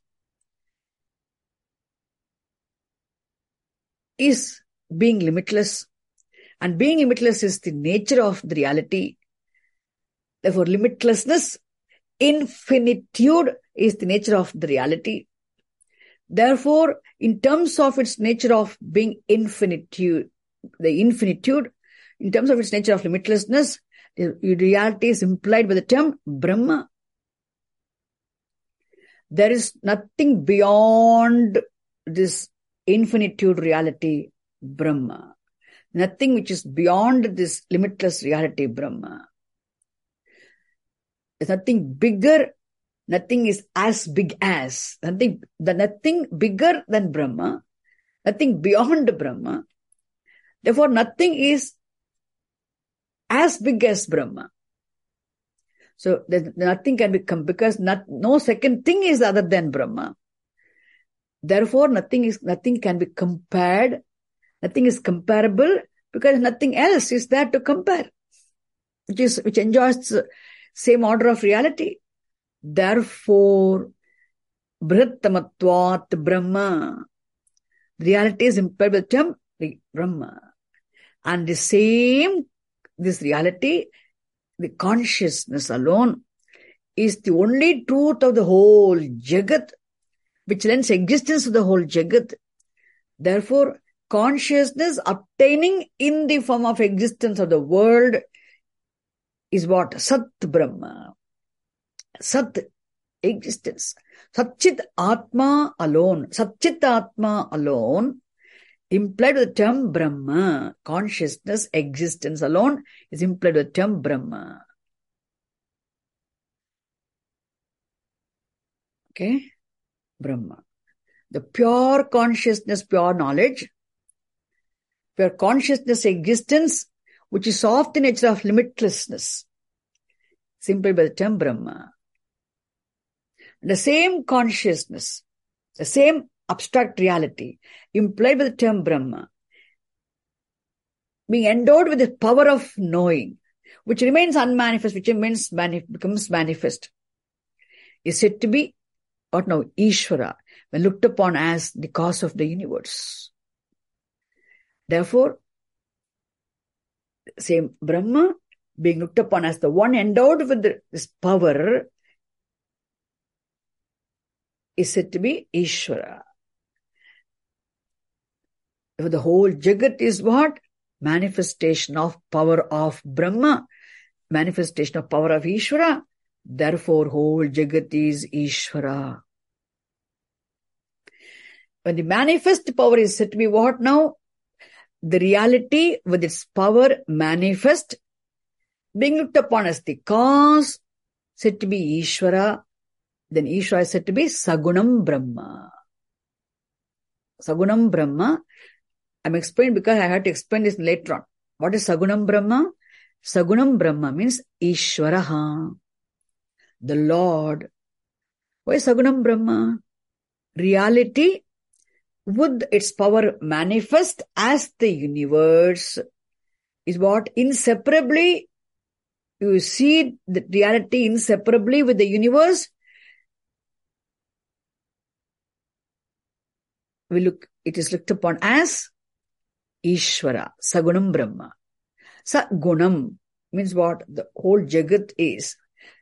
is being limitless. And being limitless is the nature of the reality. Therefore, limitlessness, infinitude is the nature of the reality. Therefore, in terms of its nature of being infinitude, the infinitude, in terms of its nature of limitlessness, the reality is implied by the term Brahma. There is nothing beyond this infinitude reality, Brahma. Nothing which is beyond this limitless reality, Brahma. There's nothing bigger Nothing is as big as, nothing, the nothing bigger than Brahma, nothing beyond Brahma. Therefore, nothing is as big as Brahma. So nothing can become, because not, no second thing is other than Brahma. Therefore, nothing is nothing can be compared. Nothing is comparable because nothing else is there to compare, which is which enjoys the same order of reality. Therefore, Brihattamatvat Brahma. Reality is implied with the term Brahma. And the same, this reality, the consciousness alone, is the only truth of the whole Jagat, which lends existence to the whole Jagat. Therefore, consciousness obtaining in the form of existence of the world is what? Sat Brahma. Sat, existence. Satchit Atma alone. Satchit Atma alone, implied with the term Brahma. Consciousness, existence alone is implied with the term Brahma. Okay? Brahma. The pure consciousness, pure knowledge, pure consciousness existence, which is of the nature of limitlessness, simply by the term Brahma. The same consciousness, the same abstract reality, implied by the term Brahma, being endowed with the power of knowing, which remains unmanifest, which remains manif- becomes manifest, is said to be, what now, Ishvara, when looked upon as the cause of the universe. Therefore, same Brahma, being looked upon as the one endowed with the, this power, is said to be Ishvara. Therefore, the whole Jagat is what? Manifestation of power of Brahma, manifestation of power of Ishvara. Therefore, whole Jagat is Ishvara. When the manifest power is said to be what now? The reality with its power manifest, being looked upon as the cause, said to be Ishvara. Then Ishvara is said to be Sagunam Brahma. Sagunam Brahma. I'm explaining because I had to explain this later on. What is Sagunam Brahma? Sagunam Brahma means Ishvaraha, the Lord. Why Sagunam Brahma? Reality with its power manifest as the universe is what? Inseparably, you see the reality inseparably with the universe. We look, it is looked upon as Ishvara, Sagunam Brahma. Sagunam means what? The whole Jagat is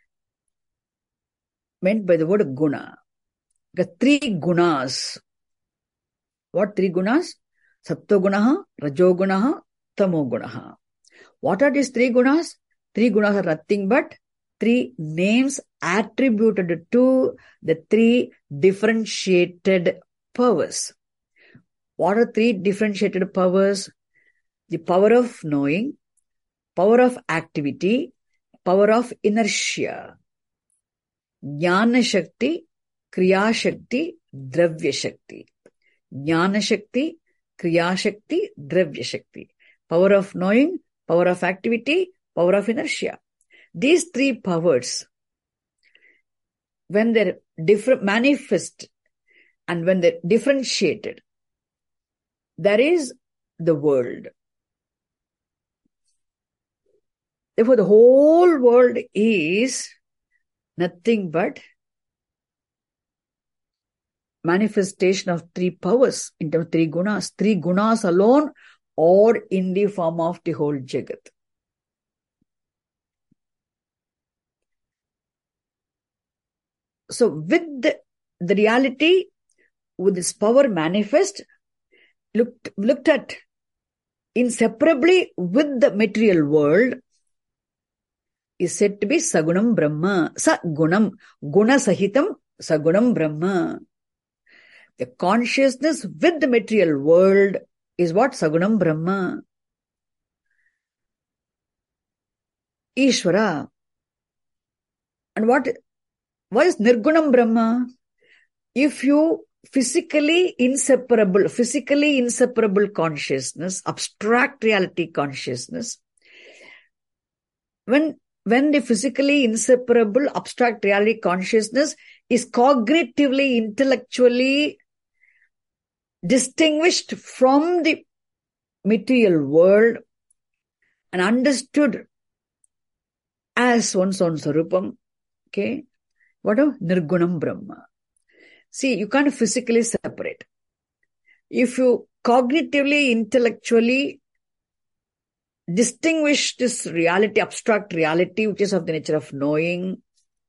meant by the word Guna. The three Gunas. What three Gunas? Sattva Gunaha, Rajo Gunaha, Tamo Gunaha. What are these three Gunas? Three Gunas are nothing but three names attributed to the three differentiated powers. What are three differentiated powers? The power of knowing, power of activity, power of inertia. Jnana Shakti, Kriya Shakti, Dravya Shakti. Jnana Shakti, Kriya Shakti, Dravya Shakti. Power of knowing, power of activity, power of inertia. These three powers, when they're different, manifest, and when they're differentiated, there is the world. Therefore, the whole world is nothing but manifestation of three powers, in terms of three gunas. Three gunas alone, or in the form of the whole Jagat. So, with the, the reality, with this power manifest, looked, looked at inseparably with the material world, is said to be Sagunam Brahma. Sagunam, Guna Sahitam, Sagunam Brahma. The consciousness with the material world is what? Sagunam Brahma. Ishvara. And what What is Nirgunam Brahma? If you physically inseparable, physically inseparable consciousness, abstract reality consciousness, when, when the physically inseparable abstract reality consciousness is cognitively, intellectually distinguished from the material world and understood as one's own Sarupam, okay, what of Nirgunam Brahma? See, you can't physically separate. If you cognitively, intellectually distinguish this reality, abstract reality, which is of the nature of knowing,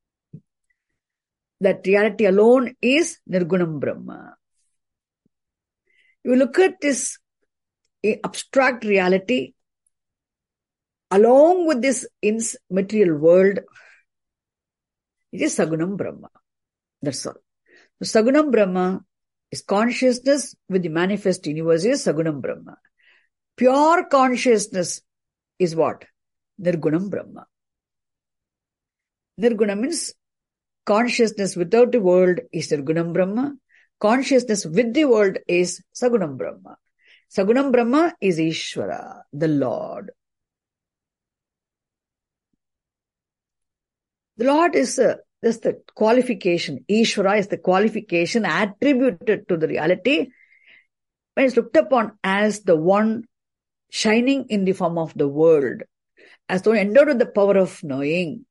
that reality alone is Nirgunam Brahma. You look at this abstract reality along with this material world, it is Sagunam Brahma. That's all. So Sagunam Brahma is consciousness with the manifest universe is Sagunam Brahma. Pure consciousness is what? Nirgunam Brahma. Nirguna means consciousness without the world is Nirgunam Brahma. Consciousness with the world is Sagunam Brahma. Sagunam Brahma is Ishvara, the Lord. The Lord is uh, just the qualification. Ishvara is the qualification attributed to the reality when it's looked upon as the one shining in the form of the world, as the one endowed with the power of knowing,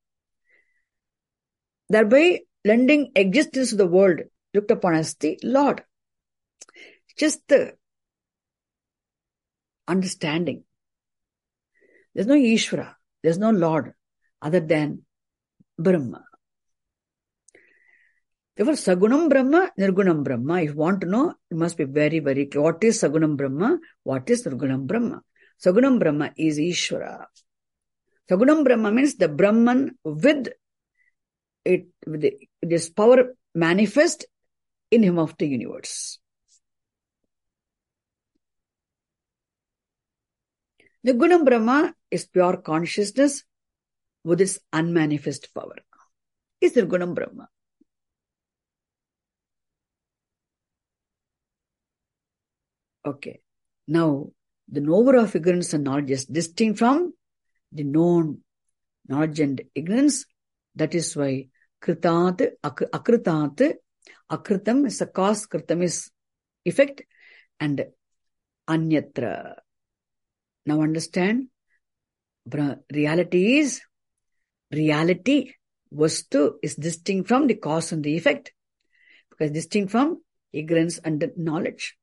thereby lending existence to the world, looked upon as the Lord. Just the understanding. There's no Ishvara, there's no Lord other than Brahma. Therefore, Sagunam Brahma, Nirgunam Brahma. If you want to know, it must be very, very clear. What is Sagunam Brahma? What is Nirgunam Brahma? Sagunam Brahma is Ishvara. Sagunam Brahma means the Brahman with it, with the, this power manifest in him of the universe. Nirgunam Brahma is pure consciousness with its unmanifest power. Is Nirgunam Brahma. Okay. Now, the knower of ignorance and knowledge is distinct from the known knowledge and ignorance. That is why Kritat, ak- Akritat, Akritam is a cause, Kritam is effect, and Anyatra. Now understand, reality is, reality, Vastu is distinct from the cause and the effect, because distinct from ignorance and knowledge.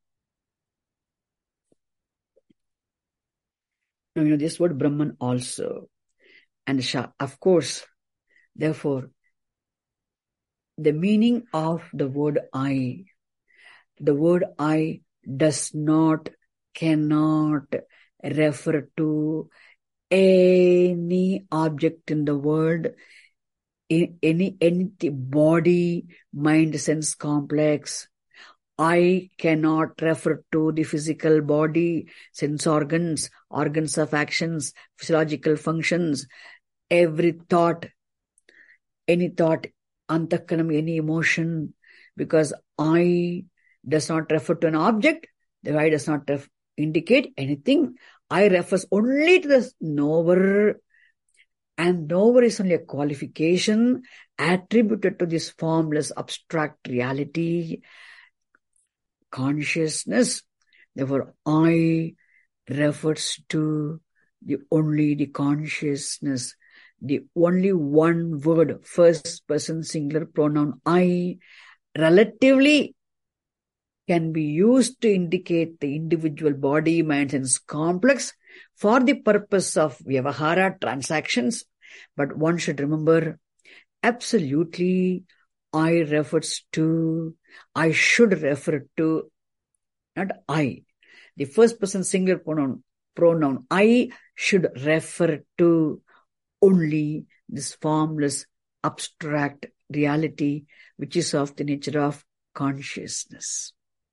Now you know this word Brahman also, and Shah, of course, therefore, the meaning of the word I, the word I does not, cannot refer to any object in the world, in any, any body, mind, sense complex. I cannot refer to the physical body, sense organs, organs of actions, physiological functions, every thought, any thought, antakanam, any emotion, because I does not refer to an object, the I does not ref- indicate anything. I refers only to the knower, and knower is only a qualification attributed to this formless abstract reality, consciousness. Therefore, I refers to the only the consciousness, the only one word, first person singular pronoun I, relatively can be used to indicate the individual body, mind, sense complex for the purpose of vyavahara, transactions. But one should remember, absolutely, I refers to, I should refer to, not I. The first person singular pronoun, pronoun I should refer to only this formless, abstract reality, which is of the nature of consciousness.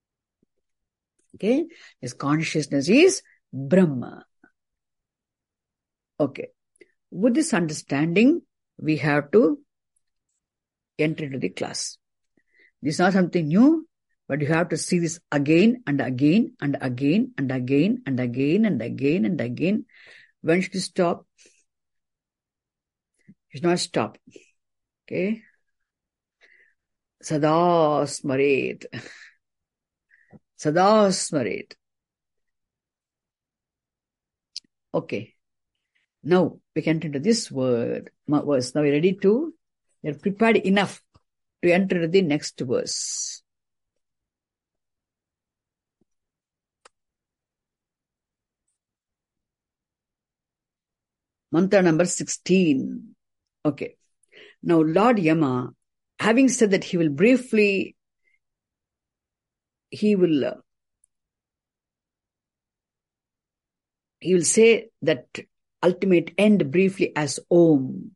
Okay, this consciousness is Brahma. Okay, with this understanding, we have to enter into the class. This is not something new, but you have to see this again and again and again and again and again and again and again. When should you stop? You should not stop. Okay? Sada smaret. Sada smaret. Okay. Now we can enter into this word verse. Now we're ready to, you're prepared enough to enter into the next verse. Mantra number sixteen. Okay. Now Lord Yama, having said that he will briefly, he will, uh, he will say that ultimate end briefly as Om.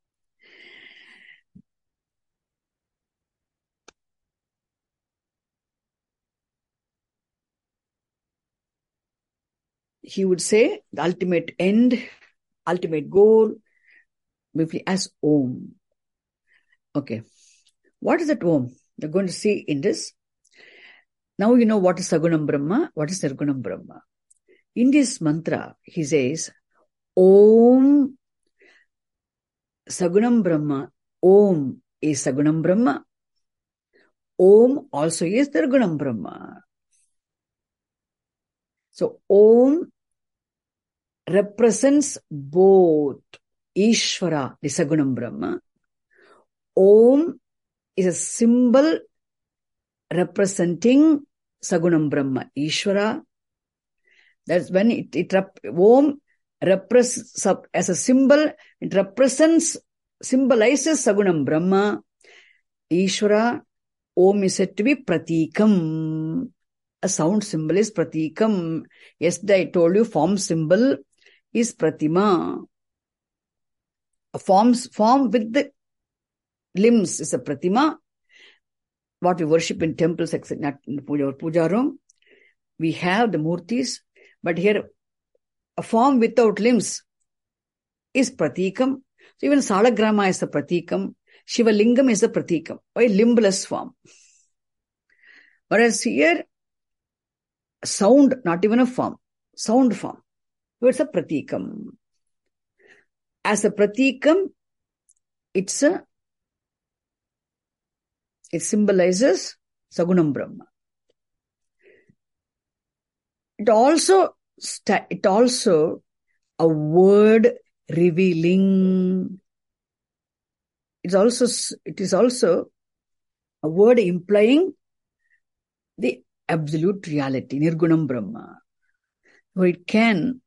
He would say the ultimate end, ultimate goal, briefly as Om. Okay. What is that Om? You're going to see in this. Now you know what is Sagunam Brahma, what is Nirgunam Brahma. In this mantra, he says, Om Sagunam Brahma. Om is Sagunam Brahma. Om also is Nirgunam Brahma. So Om represents both Ishvara, the Sagunam Brahma. Om is a symbol representing Sagunam Brahma, Ishvara. That's when it, it Om represents, as a symbol, it represents, symbolizes Sagunam Brahma. Ishvara, Om is said to be Pratikam. A sound symbol is Pratikam. Yesterday I told you form symbol is Pratima. A forms, form with the limbs is a Pratima. What we worship in temples, et cetera, in puja, puja room, we have the murtis, but here a form without limbs is Pratikam. So even Salagrama is a Pratikam. Shiva Lingam is a Pratikam, or a limbless form. Whereas here, sound, not even a form, sound form. So it's a Pratikam. As a Pratikam, it's a, it symbolizes Sagunam Brahma. It also, it also a word revealing. It's also, it is also a word implying the absolute reality, Nirgunam Brahma. Where it can,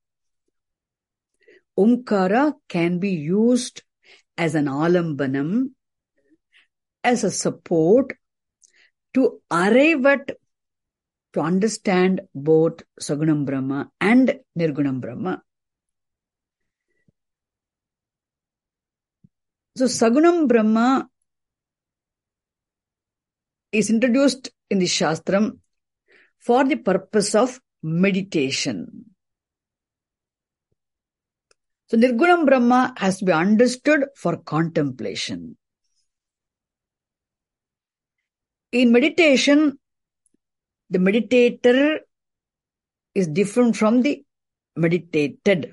Omkara can be used as an alambanam, as a support to arrive at, to understand both Sagunam Brahma and Nirgunam Brahma. So Sagunam Brahma is introduced in the Shastram for the purpose of meditation. So Nirgunam Brahma has to be understood for contemplation. In meditation, the meditator is different from the meditated.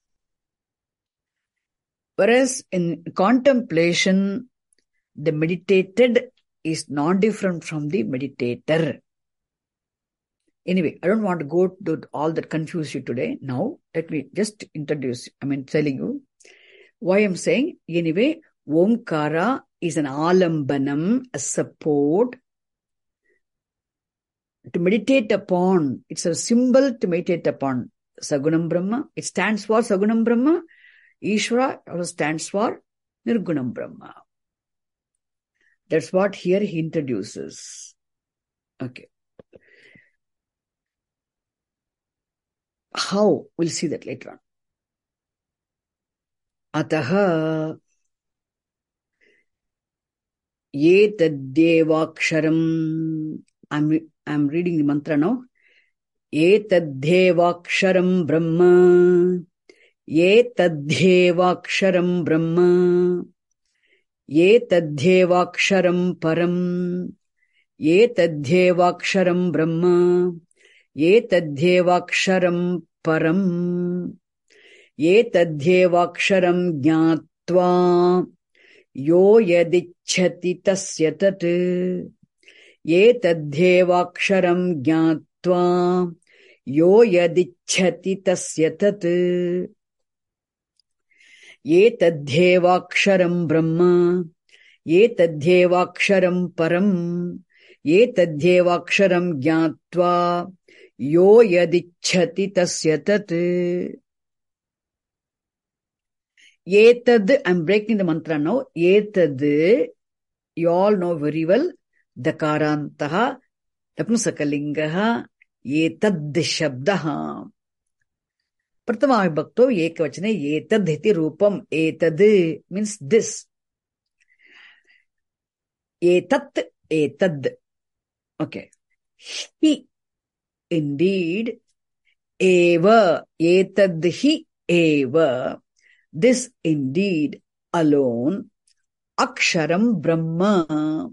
Whereas in contemplation, the meditated is not different from the meditator. Anyway, I don't want to go to all that confuse you today. Now, let me just introduce, I mean, telling you why I'm saying. Anyway, Omkara is an alambanam, a support to meditate upon. It's a symbol to meditate upon Sagunam Brahma. It stands for Sagunam Brahma. Ishvara also stands for Nirgunam Brahma. That's what here he introduces. Okay. How? We'll see that later on. Ataha Yetaddevaksharam. I'm, I'm reading the mantra now. Yetaddevaksharam Brahma. Yetaddevaksharam Brahma. Etadhyevaksharam param. Etadhyevaksharam brahma. Etadhyevaksharam param. Etadhyevaksharam jnatva. Yo yadichhati tasya tat. Etadhyevaksharam jnatva. Yo yadichhati tasya tat. Etadhyevaksharam brahma. Etadhyevaksharam param. Etadhyevaksharam jnatva. Yo yadichhati tasya tat. Etad, I'm breaking the mantra now. Etad, you all know very well. Dakarantaha, Napumsakalingaha, Etad shabdaha. Pratama vibhakto ekavachane etad iti rupam. Etad means this. Etat, etad. Okay. He, indeed, eva, etad hi eva. This indeed alone, aksharam brahma.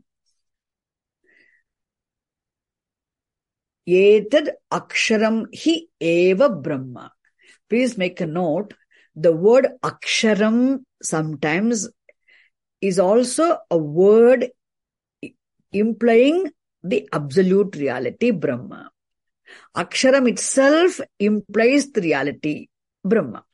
Etad aksharam hi eva brahma. Please make a note. The word aksharam sometimes is also a word implying the absolute reality, Brahma. Aksharam itself implies the reality, Brahma.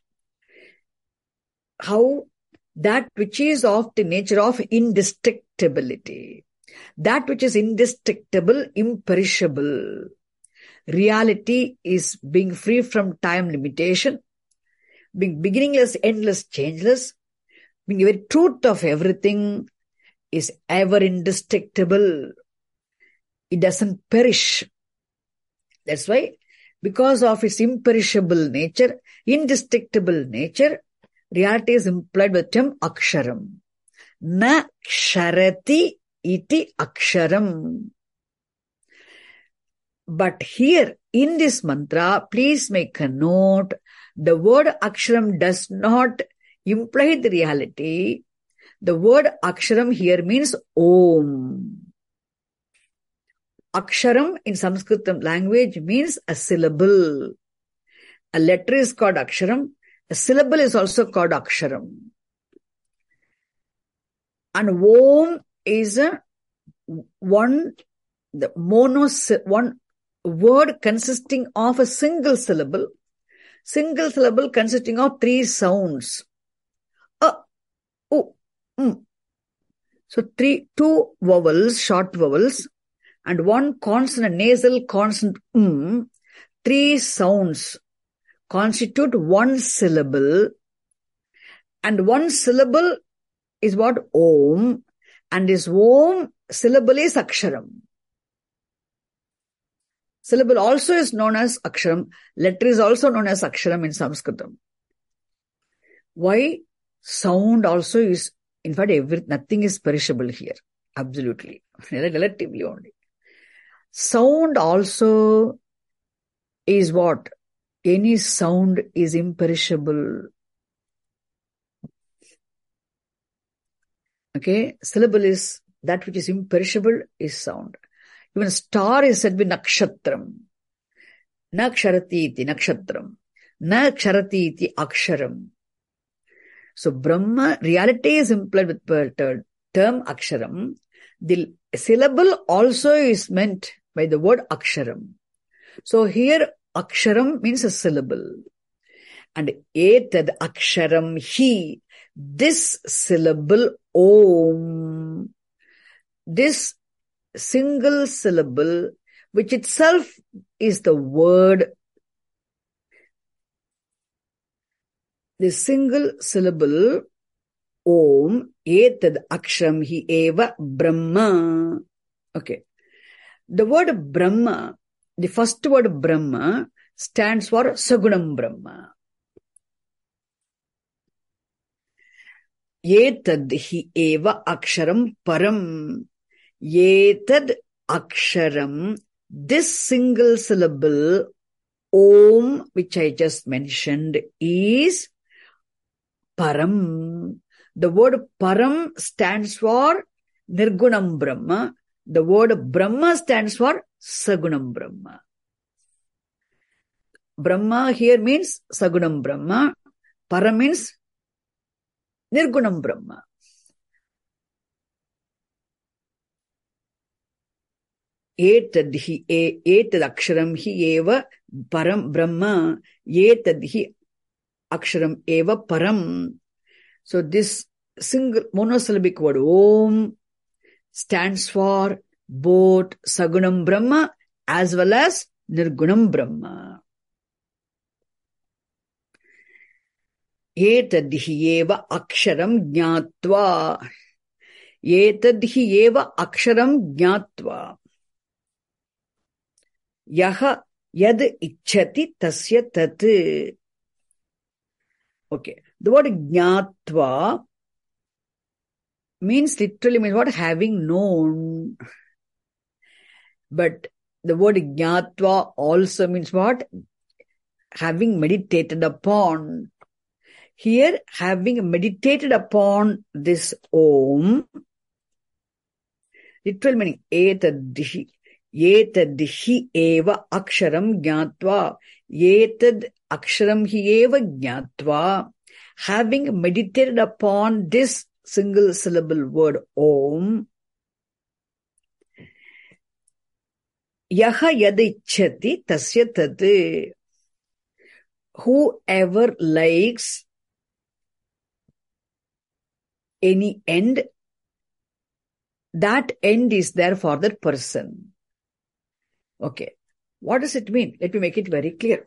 How? That which is of the nature of indestructibility. That which is indestructible, imperishable. Reality is being free from time limitation, being beginningless, endless, changeless, being the very truth of everything, is ever indestructible. It doesn't perish. That's why, because of its imperishable nature, indestructible nature, reality is implied with the term aksharam. Na ksharati iti aksharam. But here, in this mantra, please make a note, the word aksharam does not imply the reality. The word aksharam here means om. Aksharam in Sanskrit language means a syllable. A letter is called aksharam. A syllable is also called aksharam. And om is a one, the mono, one word consisting of a single syllable. Single syllable consisting of three sounds. A, u, mm. So three, two vowels, short vowels, and one consonant, nasal consonant, mm. Three sounds constitute one syllable, and one syllable is what? Om, and this om syllable is aksharam. Syllable also is known as aksharam. Letter is also known as aksharam in Sanskritam. Why? Sound also is, in fact, every, nothing is perishable here. Absolutely. Relatively only. Sound also is what? Any sound is imperishable. Okay? Syllable is that which is imperishable is sound. Even star is said to be nakshatram. Naksharati iti nakshatram. Naksharati iti aksharam. So Brahma, reality is implied with the term aksharam. The syllable also is meant by the word aksharam. So here aksharam means a syllable. And etad aksharam hi, this syllable om, this single syllable, which itself is the word, the single syllable om, etad aksharam hi eva brahma. Okay. The word Brahma, the first word Brahma stands for Sagunam Brahma. Etad hi eva aksharam param. Etad aksharam, this single syllable, om, which I just mentioned, is param. The word Param stands for Nirgunam Brahma. The word Brahma stands for Sagunam Brahma. Brahma here means Sagunam Brahma. Param means Nirgunam Brahma. Etad hi etad aksharam hi eva param Brahma. Etad hi aksharam eva param. So this single monosyllabic word Om stands for both Sagunam Brahma as well as Nirgunam Brahma. Etadhi eva aksharam jnatva. Etadhi eva aksharam jnatva. Yaha yad ichchati tasya tat. Okay. The word jnatva means literally means what? Having known. But the word jnatva also means what? Having meditated upon. Here, having meditated upon this Om, literal meaning, etadhi, etadhi eva aksharam jnatva, etad aksharam hi eva jnatva, having meditated upon this single syllable word Om, yaha yadichchati tasya tat, whoever likes any end, that end is there for that person. Okay. What does it mean? Let me make it very clear.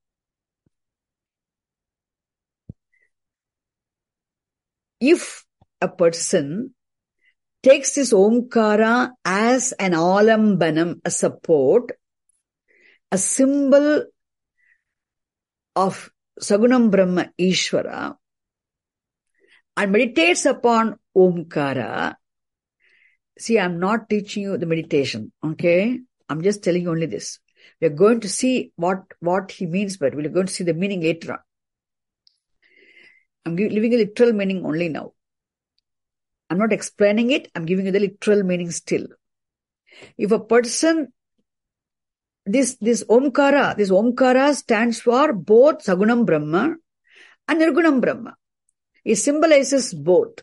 If a person takes this Omkara as an alambanam, a support, a symbol of Sagunam Brahma Ishvara, and meditates upon Omkara. See, I'm not teaching you the meditation, okay? I'm just telling you only this. We're going to see what, what he means, but we're going to see the meaning later on. I'm giving a literal meaning only now. I'm not explaining it. I'm giving you the literal meaning still. If a person, this, this Omkara, this Omkara stands for both Sagunam Brahma and Nirgunam Brahma. It symbolizes both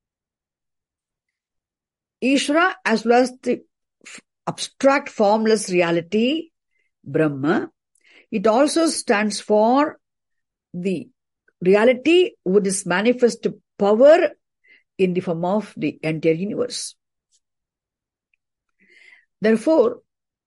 Ishvara as well as the abstract formless reality, Brahma. It also stands for the reality with its manifest power in the form of the entire universe. Therefore,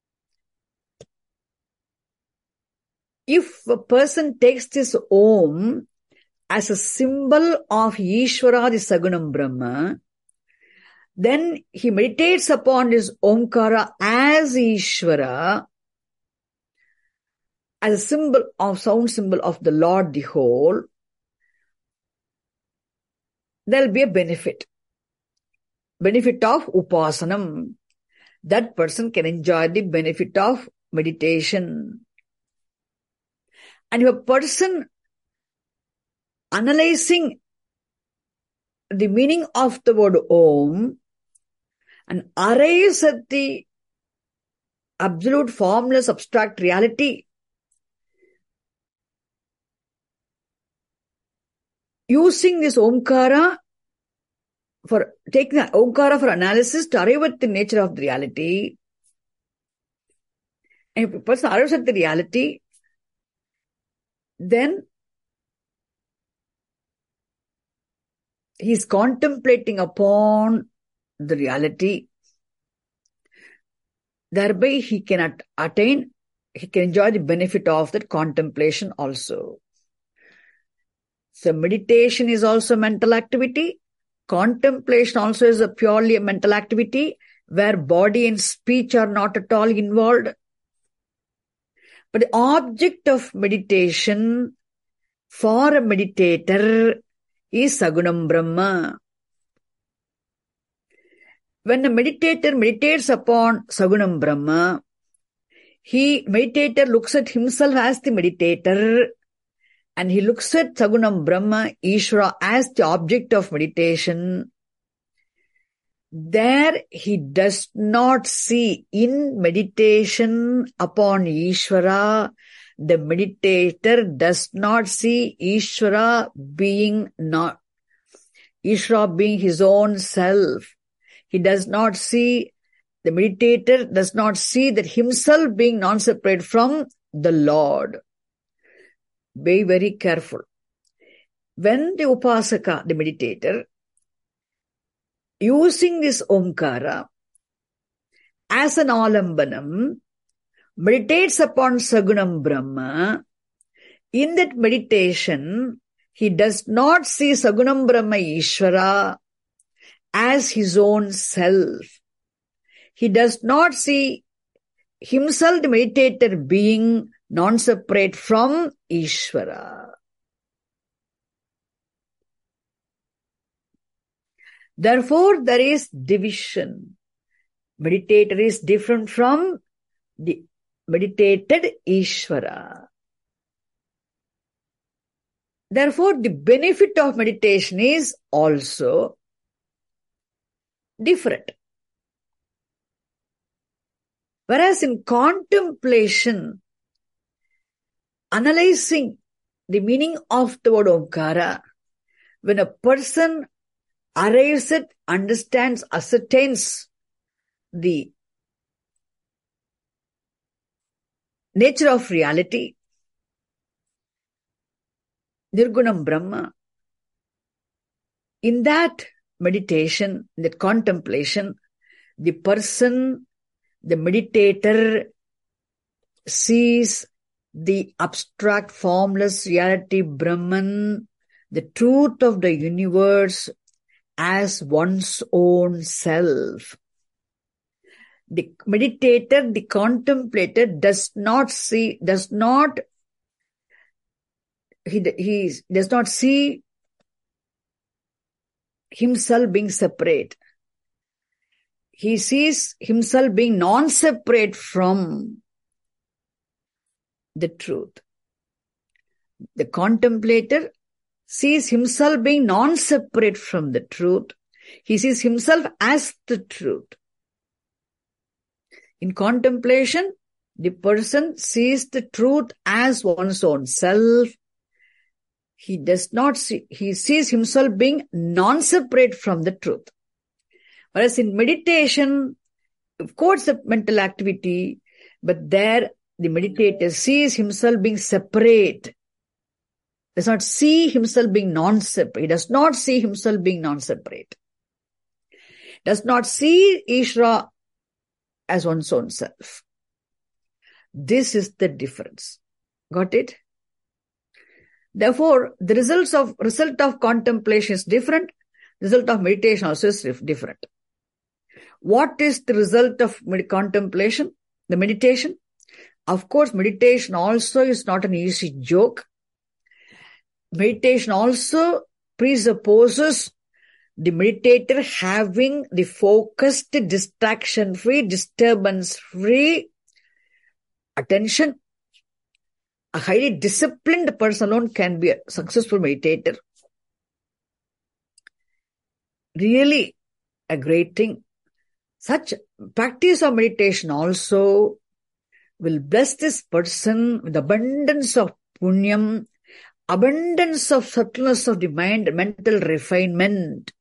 if a person takes this Om as a symbol of Ishvara, the Sagunam Brahma, then he meditates upon this Omkara as Ishvara, as a symbol of, sound symbol of the Lord, the whole, there will be a benefit. Benefit of Upasanam. That person can enjoy the benefit of meditation. And if a person analyzing the meaning of the word Om and arrives at the absolute formless abstract reality, using this Omkara for taking the Omkara for analysis to arrive at the nature of the reality, and if a person arrives at the reality, then he is contemplating upon the reality. Thereby he can attain, he can enjoy the benefit of that contemplation also. So meditation is also mental activity. Contemplation also is a purely a mental activity where body and speech are not at all involved. But the object of meditation for a meditator is Sagunam Brahma. When a meditator meditates upon Sagunam Brahma, he, meditator looks at himself as the meditator and he looks at Sagunam Brahma, Ishvara, as the object of meditation, there he does not see in meditation upon Ishvara, the meditator does not see Ishvara being not, Ishvara being his own self. He does not see, the meditator does not see that himself being non-separate from the Lord. Be very careful. When the Upasaka, the meditator, using this Omkara as an alambanam, meditates upon Sagunam Brahma, in that meditation, he does not see Sagunam Brahma Ishvara as his own self. He does not see himself, the meditator, being non-separate from Ishvara. Therefore, there is division. Meditator is different from the meditated Ishvara. Therefore, the benefit of meditation is also different. Whereas in contemplation, analyzing the meaning of the word Omkara, when a person arrives at, understands, ascertains the nature of reality, Nirgunam Brahma, in that meditation, in that contemplation, the person, the meditator sees the abstract, formless reality Brahman, the truth of the universe, as one's own self. The meditator, the contemplator does not see, does not, he, he does not see himself being separate. He sees himself being non-separate from the truth. The contemplator sees himself being non-separate from the truth. He sees himself as the truth. In contemplation, the person sees the truth as one's own self. He does not see, he sees himself being non-separate from the truth. Whereas in meditation, of course, a mental activity, but there the meditator sees himself being separate. Does not see himself being non-separate. He does not see himself being non-separate. Does not see Ishvara as one's own self. This is the difference. Got it? Therefore, the results of result of contemplation is different. Result of meditation also is different. What is the result of contemplation? The meditation? Of course, meditation also is not an easy joke. Meditation also presupposes the meditator having the focused, distraction-free, disturbance-free attention. A highly disciplined person alone can be a successful meditator. Really a great thing. Such practice of meditation also will bless this person with abundance of punyam, abundance of subtleness of the mind, mental refinement.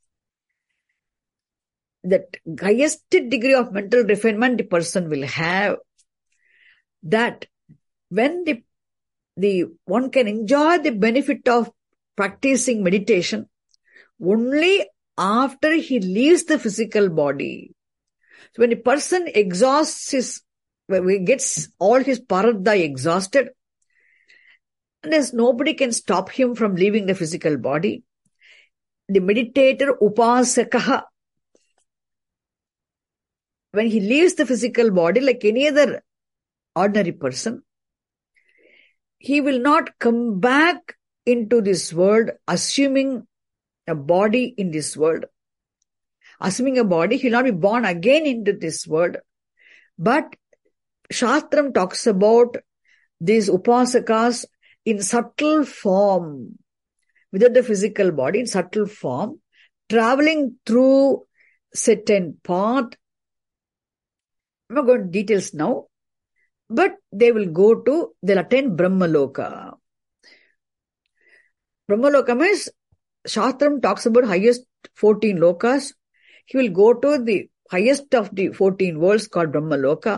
That highest degree of mental refinement the person will have, that when the, the one can enjoy the benefit of practicing meditation only after he leaves the physical body. So when a person exhausts his, when he gets all his paradha exhausted, and there's nobody can stop him from leaving the physical body, the meditator upasakaha, when he leaves the physical body like any other ordinary person, he will not come back into this world assuming a body in this world. Assuming a body, he will not be born again into this world. But Shastram talks about these upasakas in subtle form, without the physical body, in subtle form, traveling through certain path. I'm not going to details now, but they will go to, they'll attain Brahmaloka. Brahmaloka means, Shastram talks about highest fourteen lokas. He will go to the highest of the fourteen worlds called Brahmaloka.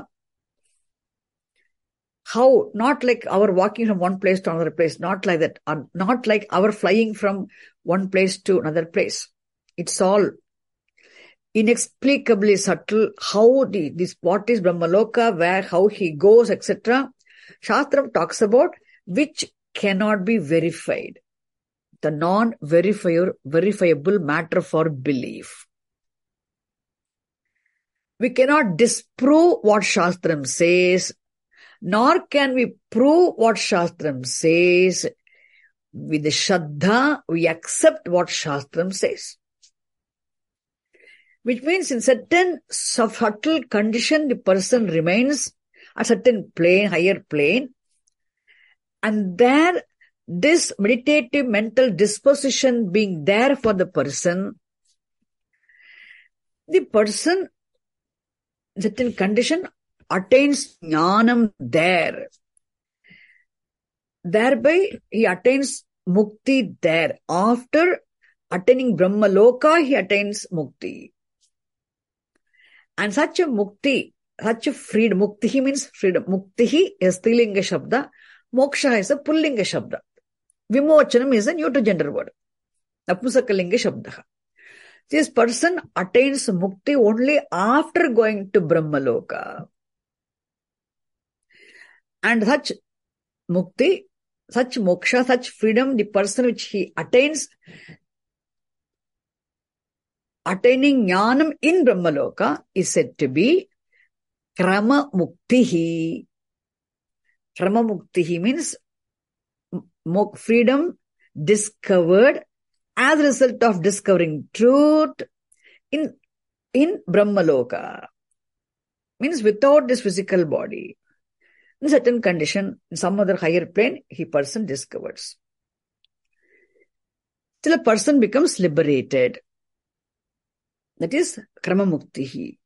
How? Not like our walking from one place to another place, not like that, or not like our flying from one place to another place. It's all inexplicably subtle. How the this what is Brahmaloka, where, how he goes, et cetera. Shastram talks about which cannot be verified. The non-verifiable matter for belief. We cannot disprove what Shastram says, nor can we prove what Shastram says. With the Shraddha, we accept what Shastram says. Which means in certain subtle condition, the person remains at certain plane, higher plane. And there, this meditative mental disposition being there for the person, the person in certain condition attains jnanam there. Thereby he attains mukti there. After attaining Brahmaloka, he attains mukti. And such a mukti, such a freedom, muktihi means freedom. Muktihi is Strilinga Shabda, moksha is a Pullinga Shabda. Vimochanam is a neuter gender word. Napusakalinga Shabda. This person attains mukti only after going to Brahmaloka. And such mukti, such moksha, such freedom, the person which he attains, attaining jnanam in Brahmaloka is said to be krama muktihi. Krama muktihi means freedom discovered as a result of discovering truth in, in Brahmaloka. Means without this physical body. In certain condition, in some other higher plane, he person discovers. Till a person becomes liberated. That is krama muktihi.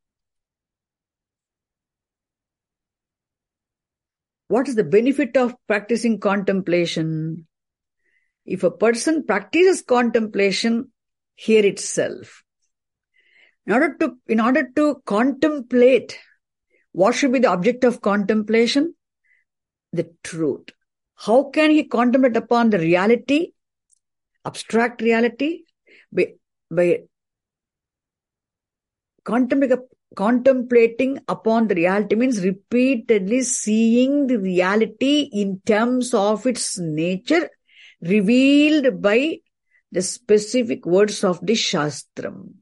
What is the benefit of practicing contemplation? If a person practices contemplation here itself, in order to, in order to contemplate, what should be the object of contemplation? The truth. How can he contemplate upon the reality, abstract reality? By, by contemplating, contemplating upon the reality means repeatedly seeing the reality in terms of its nature, revealed by the specific words of the Shastram.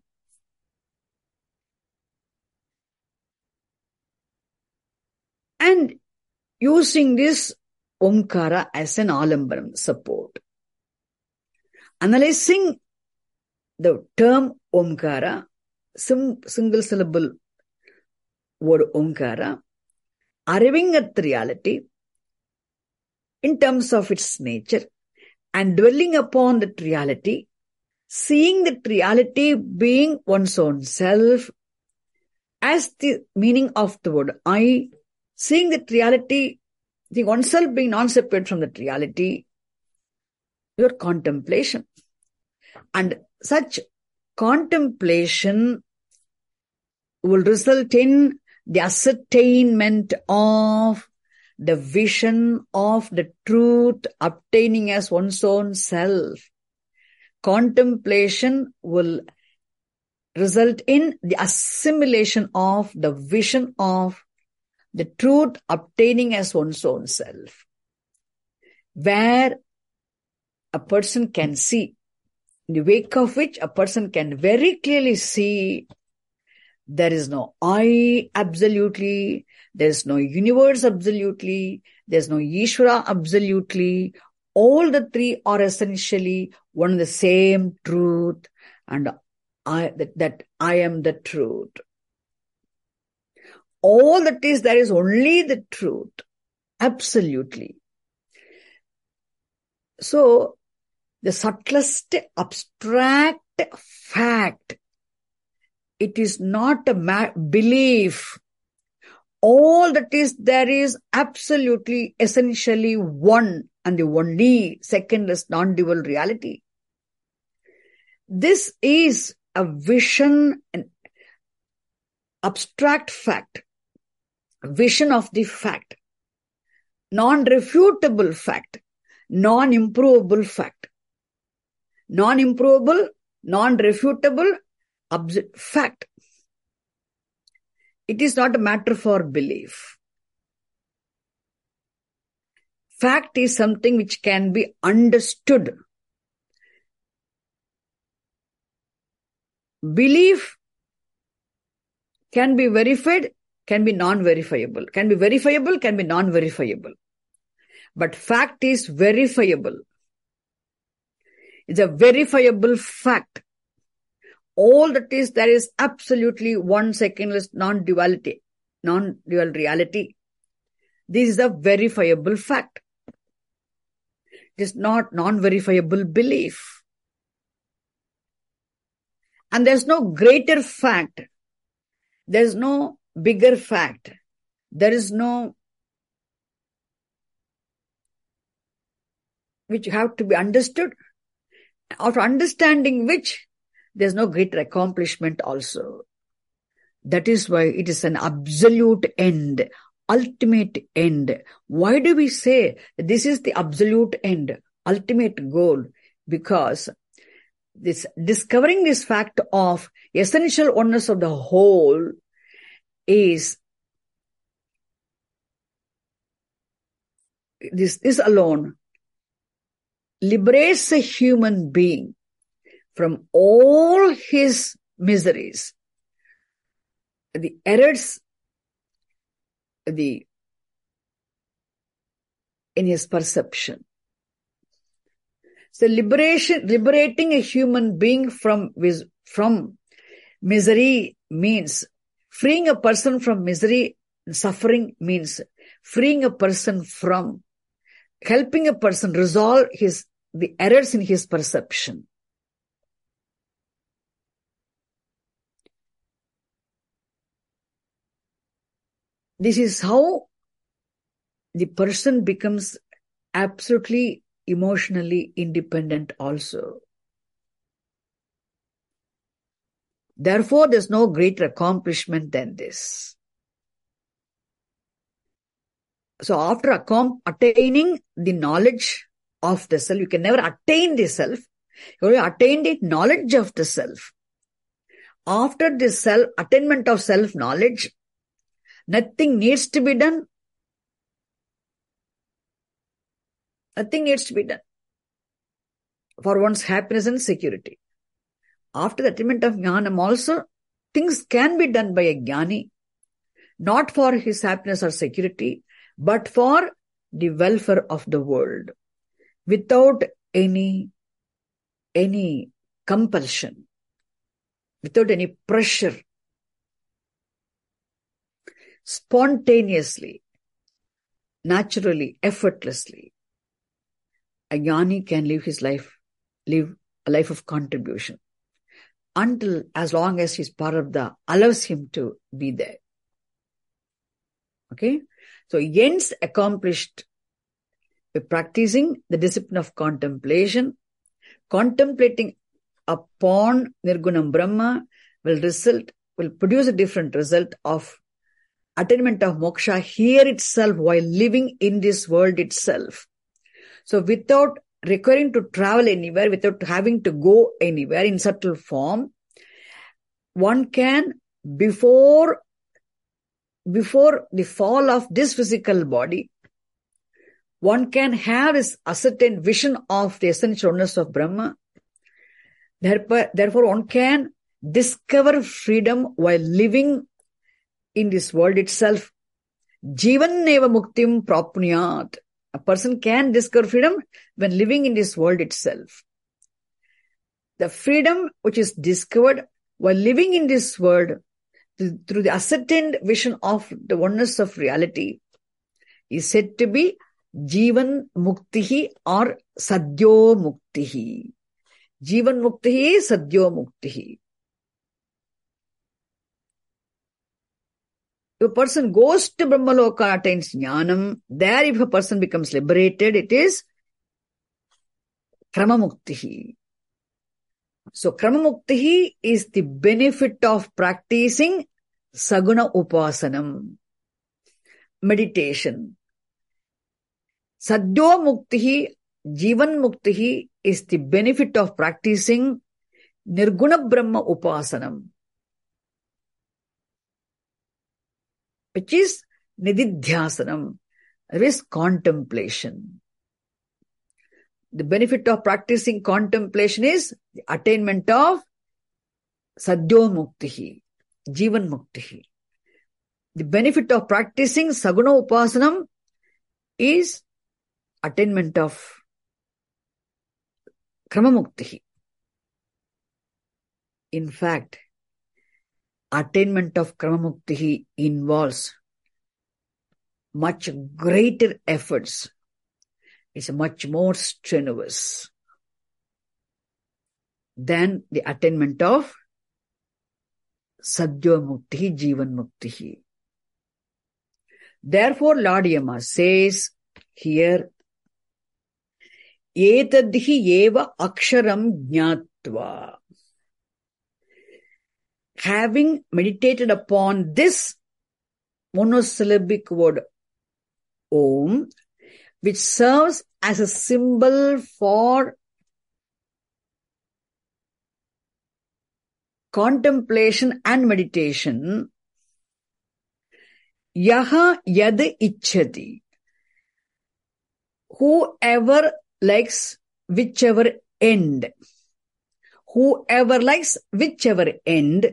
And using this Omkara as an alambaram support. Analyzing the term Omkara, sim, single syllable word Omkara, arriving at the reality in terms of its nature and dwelling upon that reality, seeing that reality being one's own self as the meaning of the word I, seeing that reality, the oneself being non-separate from that reality, your contemplation. And such contemplation will result in the ascertainment of the vision of the truth obtaining as one's own self. Contemplation will result in the assimilation of the vision of the truth obtaining as one's own self. Where a person can see, in the wake of which a person can very clearly see there is no I absolutely, there is no universe absolutely, there is no Ishvara absolutely. All the three are essentially one and the same truth, and I, that, that I am the truth. All that is, there is only the truth. Absolutely. So, the subtlest abstract fact, it is not a ma- belief. All that is there is absolutely, essentially one and the only secondless non-dual reality. This is a vision, an abstract fact, vision of the fact, non-refutable fact, non-improvable fact. Non-improvable, non-refutable obs- fact. It is not a matter for belief. Fact is something which can be understood. Belief can be verified, can be non-verifiable. Can be verifiable, can be non-verifiable. But fact is verifiable. It's a verifiable fact. All that is, there is absolutely one secondless non-duality, non-dual reality. This is a verifiable fact. It is not non-verifiable belief. And there's no greater fact. There's no bigger fact. There is no which have to be understood. After understanding which, there's no greater accomplishment also. That is why it is an absolute end, ultimate end. Why do we say this is the absolute end, ultimate goal? Because this discovering this fact of essential oneness of the whole is this, this alone liberates a human being from all his miseries, the errors, the in his perception. So liberation, liberating a human being from, from misery means freeing a person from misery and suffering means freeing a person from helping a person resolve his the errors in his perception. This is how the person becomes absolutely emotionally independent also. Therefore, there's no greater accomplishment than this. So after attaining the knowledge of the self, you can never attain the self. You will attain the knowledge of the self. After the self, attainment of self-knowledge, nothing needs to be done. Nothing needs to be done for one's happiness and security. After the attainment of jnanam also, things can be done by a jnani, not for his happiness or security, but for the welfare of the world, without any, any compulsion, without any pressure. Spontaneously, naturally, effortlessly, a jnani can live his life, live a life of contribution, until as long as his prarabdha allows him to be there. Okay? So ends accomplished by practicing the discipline of contemplation. Contemplating upon Nirgunam Brahma will result, will produce a different result of attainment of moksha here itself while living in this world itself. So without requiring to travel anywhere, without having to go anywhere in subtle form, one can, before Before the fall of this physical body, one can have this ascertained vision of the essential oneness of Brahma. Therefore, one can discover freedom while living in this world itself. Jivaneva muktim prapnuyat. A person can discover freedom when living in this world itself. The freedom which is discovered while living in this world through the ascertained vision of the oneness of reality is said to be Jivan Muktihi or Sadyo Muktihi. Jivan Muktihi, Sadyo Muktihi. If a person goes to Brahmaloka, attains Jnanam, there if a person becomes liberated, it is Krama Muktihi. So Krama Muktihi is the benefit of practicing Saguna Upasanam, meditation. Sadyo Muktihi, Jivan Muktihi is the benefit of practicing Nirguna Brahma Upasanam, which is Nididhyasanam, that is contemplation. The benefit of practicing contemplation is the attainment of Sadyo Muktihi, Jivan Muktihi. The benefit of practicing Saguna Upasanam is attainment of Krama Muktihi. In fact, attainment of Krama Muktihi involves much greater efforts. It's much more strenuous than the attainment of Sadyo Muktihi, Jivan Muktihi. Therefore, Lord Yama says here, Etadhi eva aksharam jnatva. Having meditated upon this monosyllabic word Om, which serves as a symbol for contemplation and meditation, yaha yad ichchati. Whoever likes whichever end, whoever likes whichever end,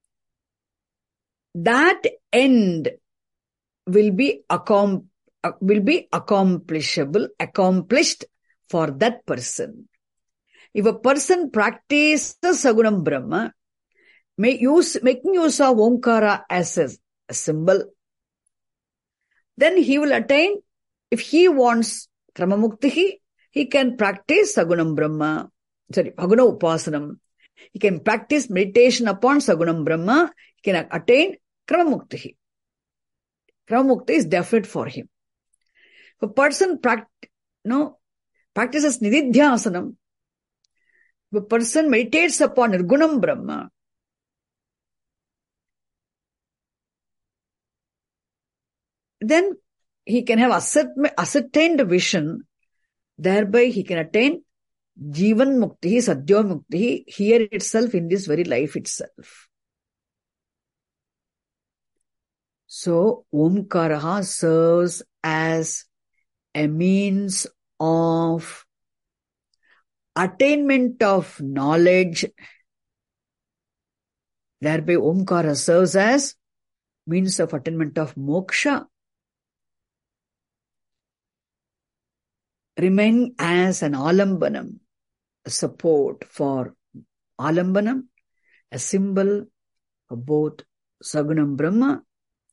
that end will be accom- will be accomplishable, accomplished for that person. If a person practices Sagunam Brahma, may use, making use of Omkara as a, a symbol, then he will attain, if he wants Krama Muktihi, he can practice Sagunam Brahma, sorry, Saguna Upasanam. He can practice meditation upon Sagunam Brahma, he can attain Krama Muktihi. Krama Mukti is definite for him. If a person pract- no, practices Nididhyasanam, if a person meditates upon Nirgunam Brahma, then he can have ascertained vision, thereby he can attain Jivan Muktihi, Sadyo Muktihi, here itself, in this very life itself. So, Omkaraha serves as a means of attainment of knowledge. Thereby, Omkara serves as means of attainment of moksha. Remaining as an alambanam, a support for alambanam, a symbol of both Sagunam Brahma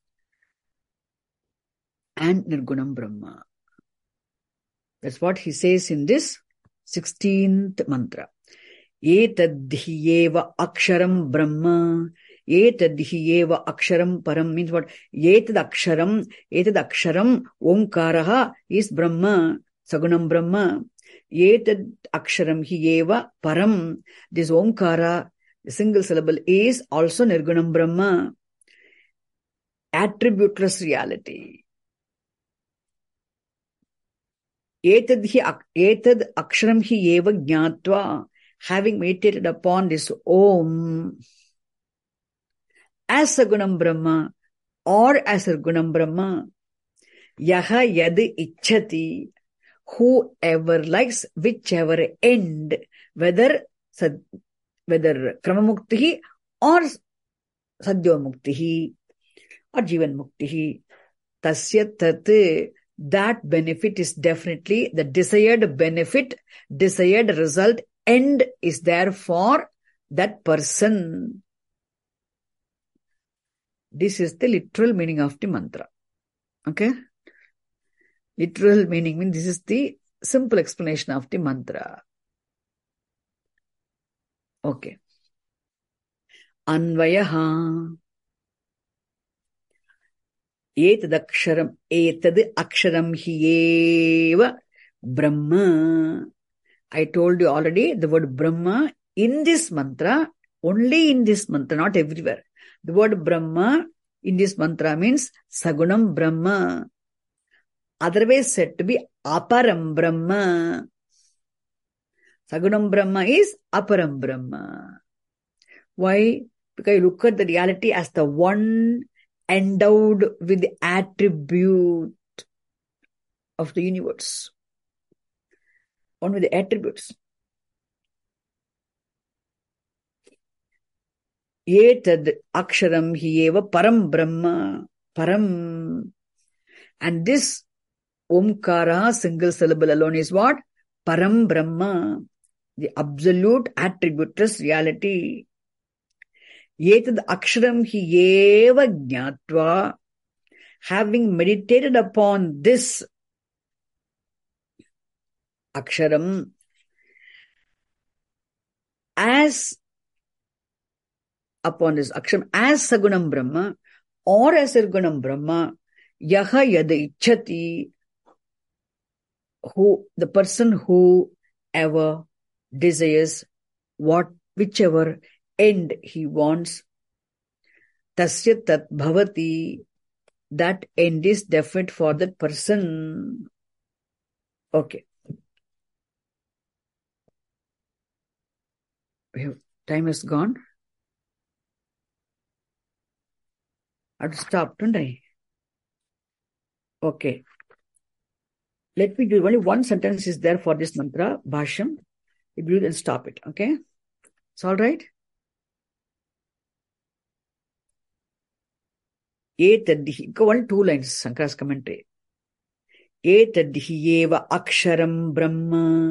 and Nirgunam Brahma. That's what he says in this sixteenth mantra. Etadhyeva aksharam Brahma. Etadhyeva aksharam param means what? Etad aksharam, etad aksharam, Omkaraha is Brahma, Sagunam Brahma. Etad aksharam hyeva param. This Omkara, the single syllable, is also Nirgunam Brahma, attributeless reality. Etad aksharam hi eva jnatva, having meditated upon this Om as Sagunam Brahma or as Nirgunam Brahma, yaha yad ichchati, whoever likes whichever end, whether whether Krama Muktihi or Sadyo Muktihi or Jivan Muktihi, tasya tat, that benefit is definitely the desired benefit, desired result, end is there for that person. This is the literal meaning of the mantra. Okay? Literal meaning means this is the simple explanation of the mantra. Okay. Anvayaha. Etadaksharam. Etad aksharam hiyeva Brahma. I told you already the word Brahma in this mantra, only in this mantra, not everywhere. The word Brahma in this mantra means Sagunam Brahma. Otherwise said to be Aparam Brahma. Sagunam Brahma is Aparam Brahma. Why? Because you look at the reality as the one endowed with the attribute of the universe. One with the attributes. Etad aksharam hiyeva param brahma. Param. And this Omkara, single syllable alone is what? Param Brahma. The absolute attributeless reality. Etad aksharam hiyeva jnatva. Having meditated upon this aksharam as upon this aksharam as Sagunam Brahma or as Nirgunam Brahma, yaha yad ichchati, who the person who ever desires what whichever end he wants, tasya tat bhavati, that end is definite for that person. Okay. Time has gone. I have to stop, don't I? Okay. Let me do only one sentence is there for this mantra, Bhashyam. You do and stop it, okay? It's all right? Etadhi, go on two lines, Sankara's commentary. Etadhi eva aksharam brahma.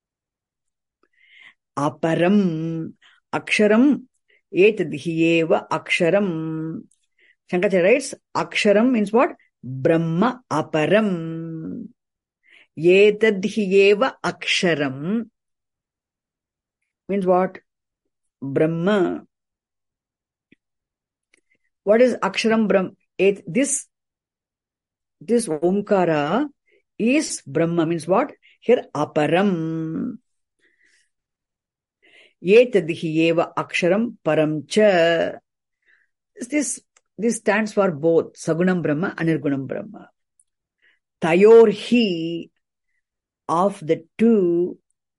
Aparam. Aksharam. Etadhi eva aksharam. Shankaracharya writes, aksharam means what? Brahma aparam. Etadhi eva aksharam means what? Brahma. What is aksharam Brahma? Et, this, this Omkara is Brahma means what? Here aparam. Etadhi eva aksharam paramcha. This, this stands for both Sagunam Brahma and Nirgunam Brahma. Tayorhi, of the two,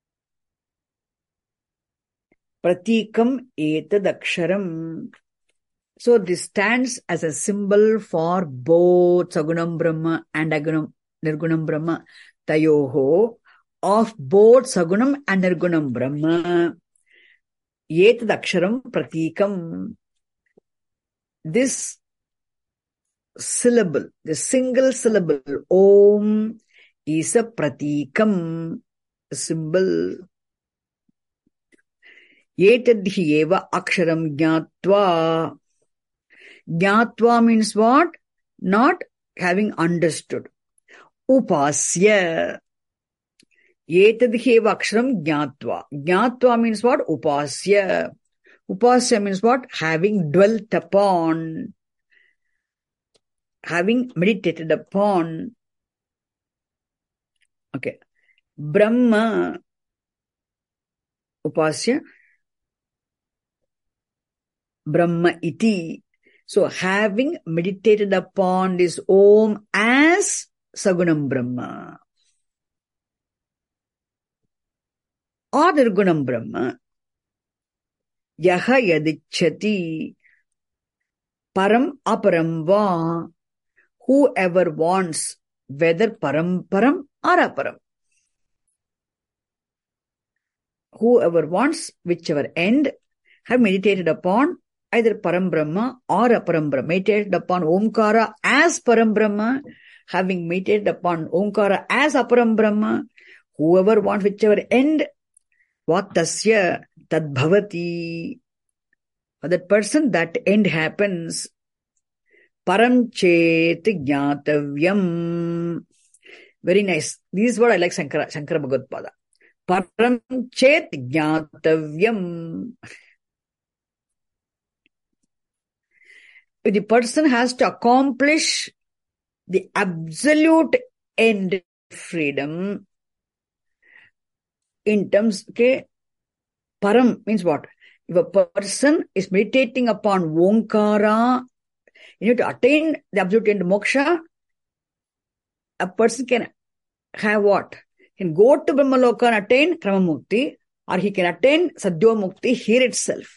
pratikam etad aksharam. So this stands as a symbol for both Sagunam Brahma and Agunam, Nirgunam Brahma. Tayoho, of both Sagunam and Nirgunam Brahma. Etad aksharam pratikam. This syllable, the single syllable, Om, is a pratikam, a symbol. Etadhi eva aksharam jnatva. Jnatva means what? Not having understood. Upasya. Etadhi eva aksharam jnatva. Jnatva means what? Upasya. Upasya means what? Having dwelt upon. Having meditated upon. Okay. Brahma. Upasya. Brahma iti. So having meditated upon this Om as Sagunam Brahma. Or Nirgunam Brahma. Yaha yadichchati. Param aparam va. Whoever wants, whether param param or aparam. Whoever wants, whichever end, have meditated upon either Param Brahma or Aparam Brahma. Meditated upon Omkara as Param Brahma, having meditated upon Omkara as Aparam Brahma. Whoever wants whichever end, what tasya tad bhavati. For that person, that end happens. Param chet jnatavyam. Very nice. This is what I like Shankara, Shankara Bhagavad-pada. Param chet jnatavyam. If the person has to accomplish the absolute end of freedom in terms, okay, param means what? If a person is meditating upon Omkara, you need to attain the absolute end moksha, a person can have what? He can go to Brahmaloka and attain Kramamukti, or he can attain Sadyomukti here itself.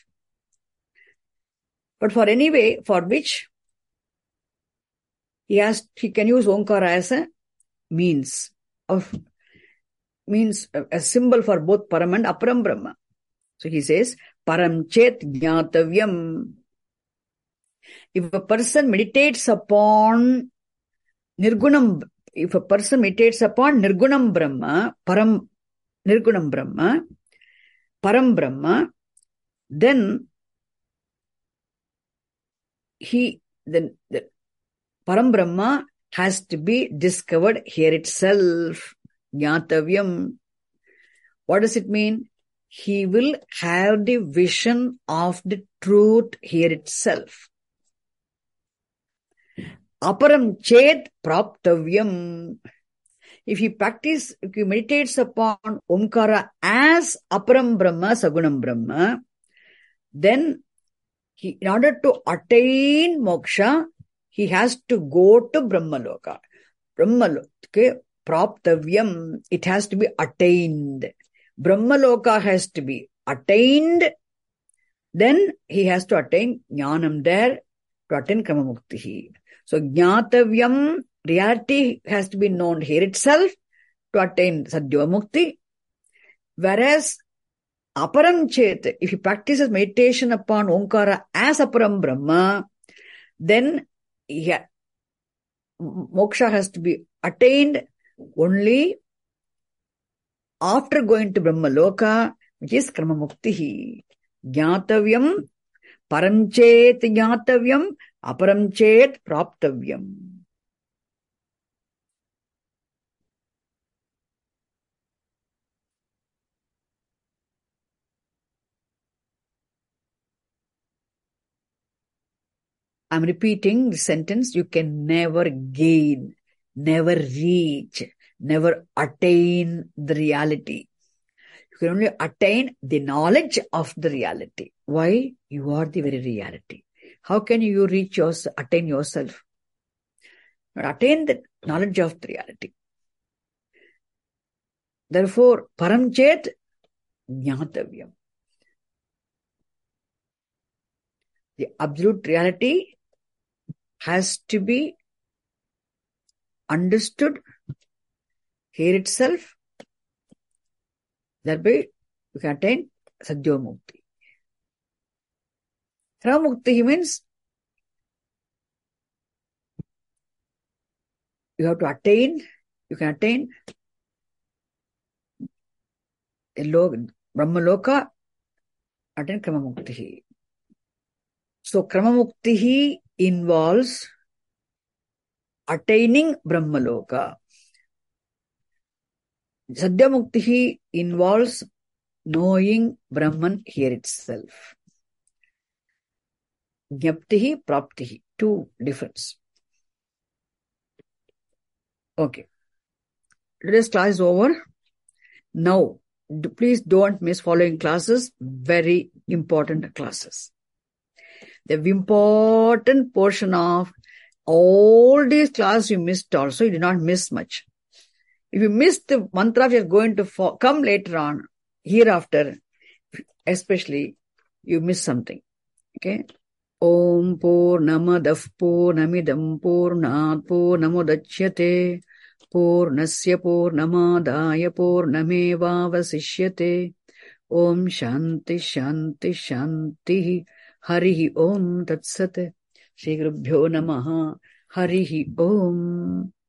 But for any way for which he has, he can use Omkara as a means of, means a symbol for both Param and Aparam Brahma. So he says, Param chet jnatavyam. If a person meditates upon Nirgunam, if a person meditates upon Nirgunam Brahma, Param, Nirgunam Brahma, Param Brahma, then he, then the Param Brahma has to be discovered here itself. Jnatavyam. What does it mean? He will have the vision of the truth here itself. Aparam chet praptavyam. If he practice, if he meditates upon Omkara as Aparam Brahma, Sagunam Brahma, then he, in order to attain moksha, he has to go to Brahmaloka. Brahmaloka, okay, praptavyam, it has to be attained. Brahmaloka has to be attained. Then he has to attain jnanam there to attain Kramamukti. So jnatavyam, reality has to be known here itself to attain Sadyomukti. Whereas Aparam chet, if he practices meditation upon Omkara as Aparam Brahma, then yeah, moksha has to be attained only after going to Brahmaloka, which is Kramamukti. Jnatavyam, param chet jnatavyam, aparam chet praptavyam. I'm repeating the sentence. You can never gain, never reach, never attain the reality. You can only attain the knowledge of the reality. Why? You are the very reality. How can you reach yourself, attain yourself? But attain the knowledge of the reality. Therefore, param chet jnatavyam. The absolute reality has to be understood here itself. Thereby, you can attain Sadyomukti. Kramamukti means you have to attain, you can attain Brahmaloka, attain Kramamukti. So, Kramamukti involves attaining Brahmaloka. Sadyamukti involves knowing Brahman here itself. Jnaptihi, praptihi, two difference. Okay. Today's class is over. Now, please don't miss following classes. Very important classes. The important portion of all these classes you missed also, you did not miss much. If you missed the mantra, you are going to fo- come later on, hereafter, especially, you miss something. Okay? Om Purnamadav Purnamidam Purnat Purnamudachyate Purnasya Purnamadaya Purnameva Vasishyate. Om Shanti Shanti Shanti. Harihi Om Tat Sat. Shri Gurubhyo Namaha. Harihi Om.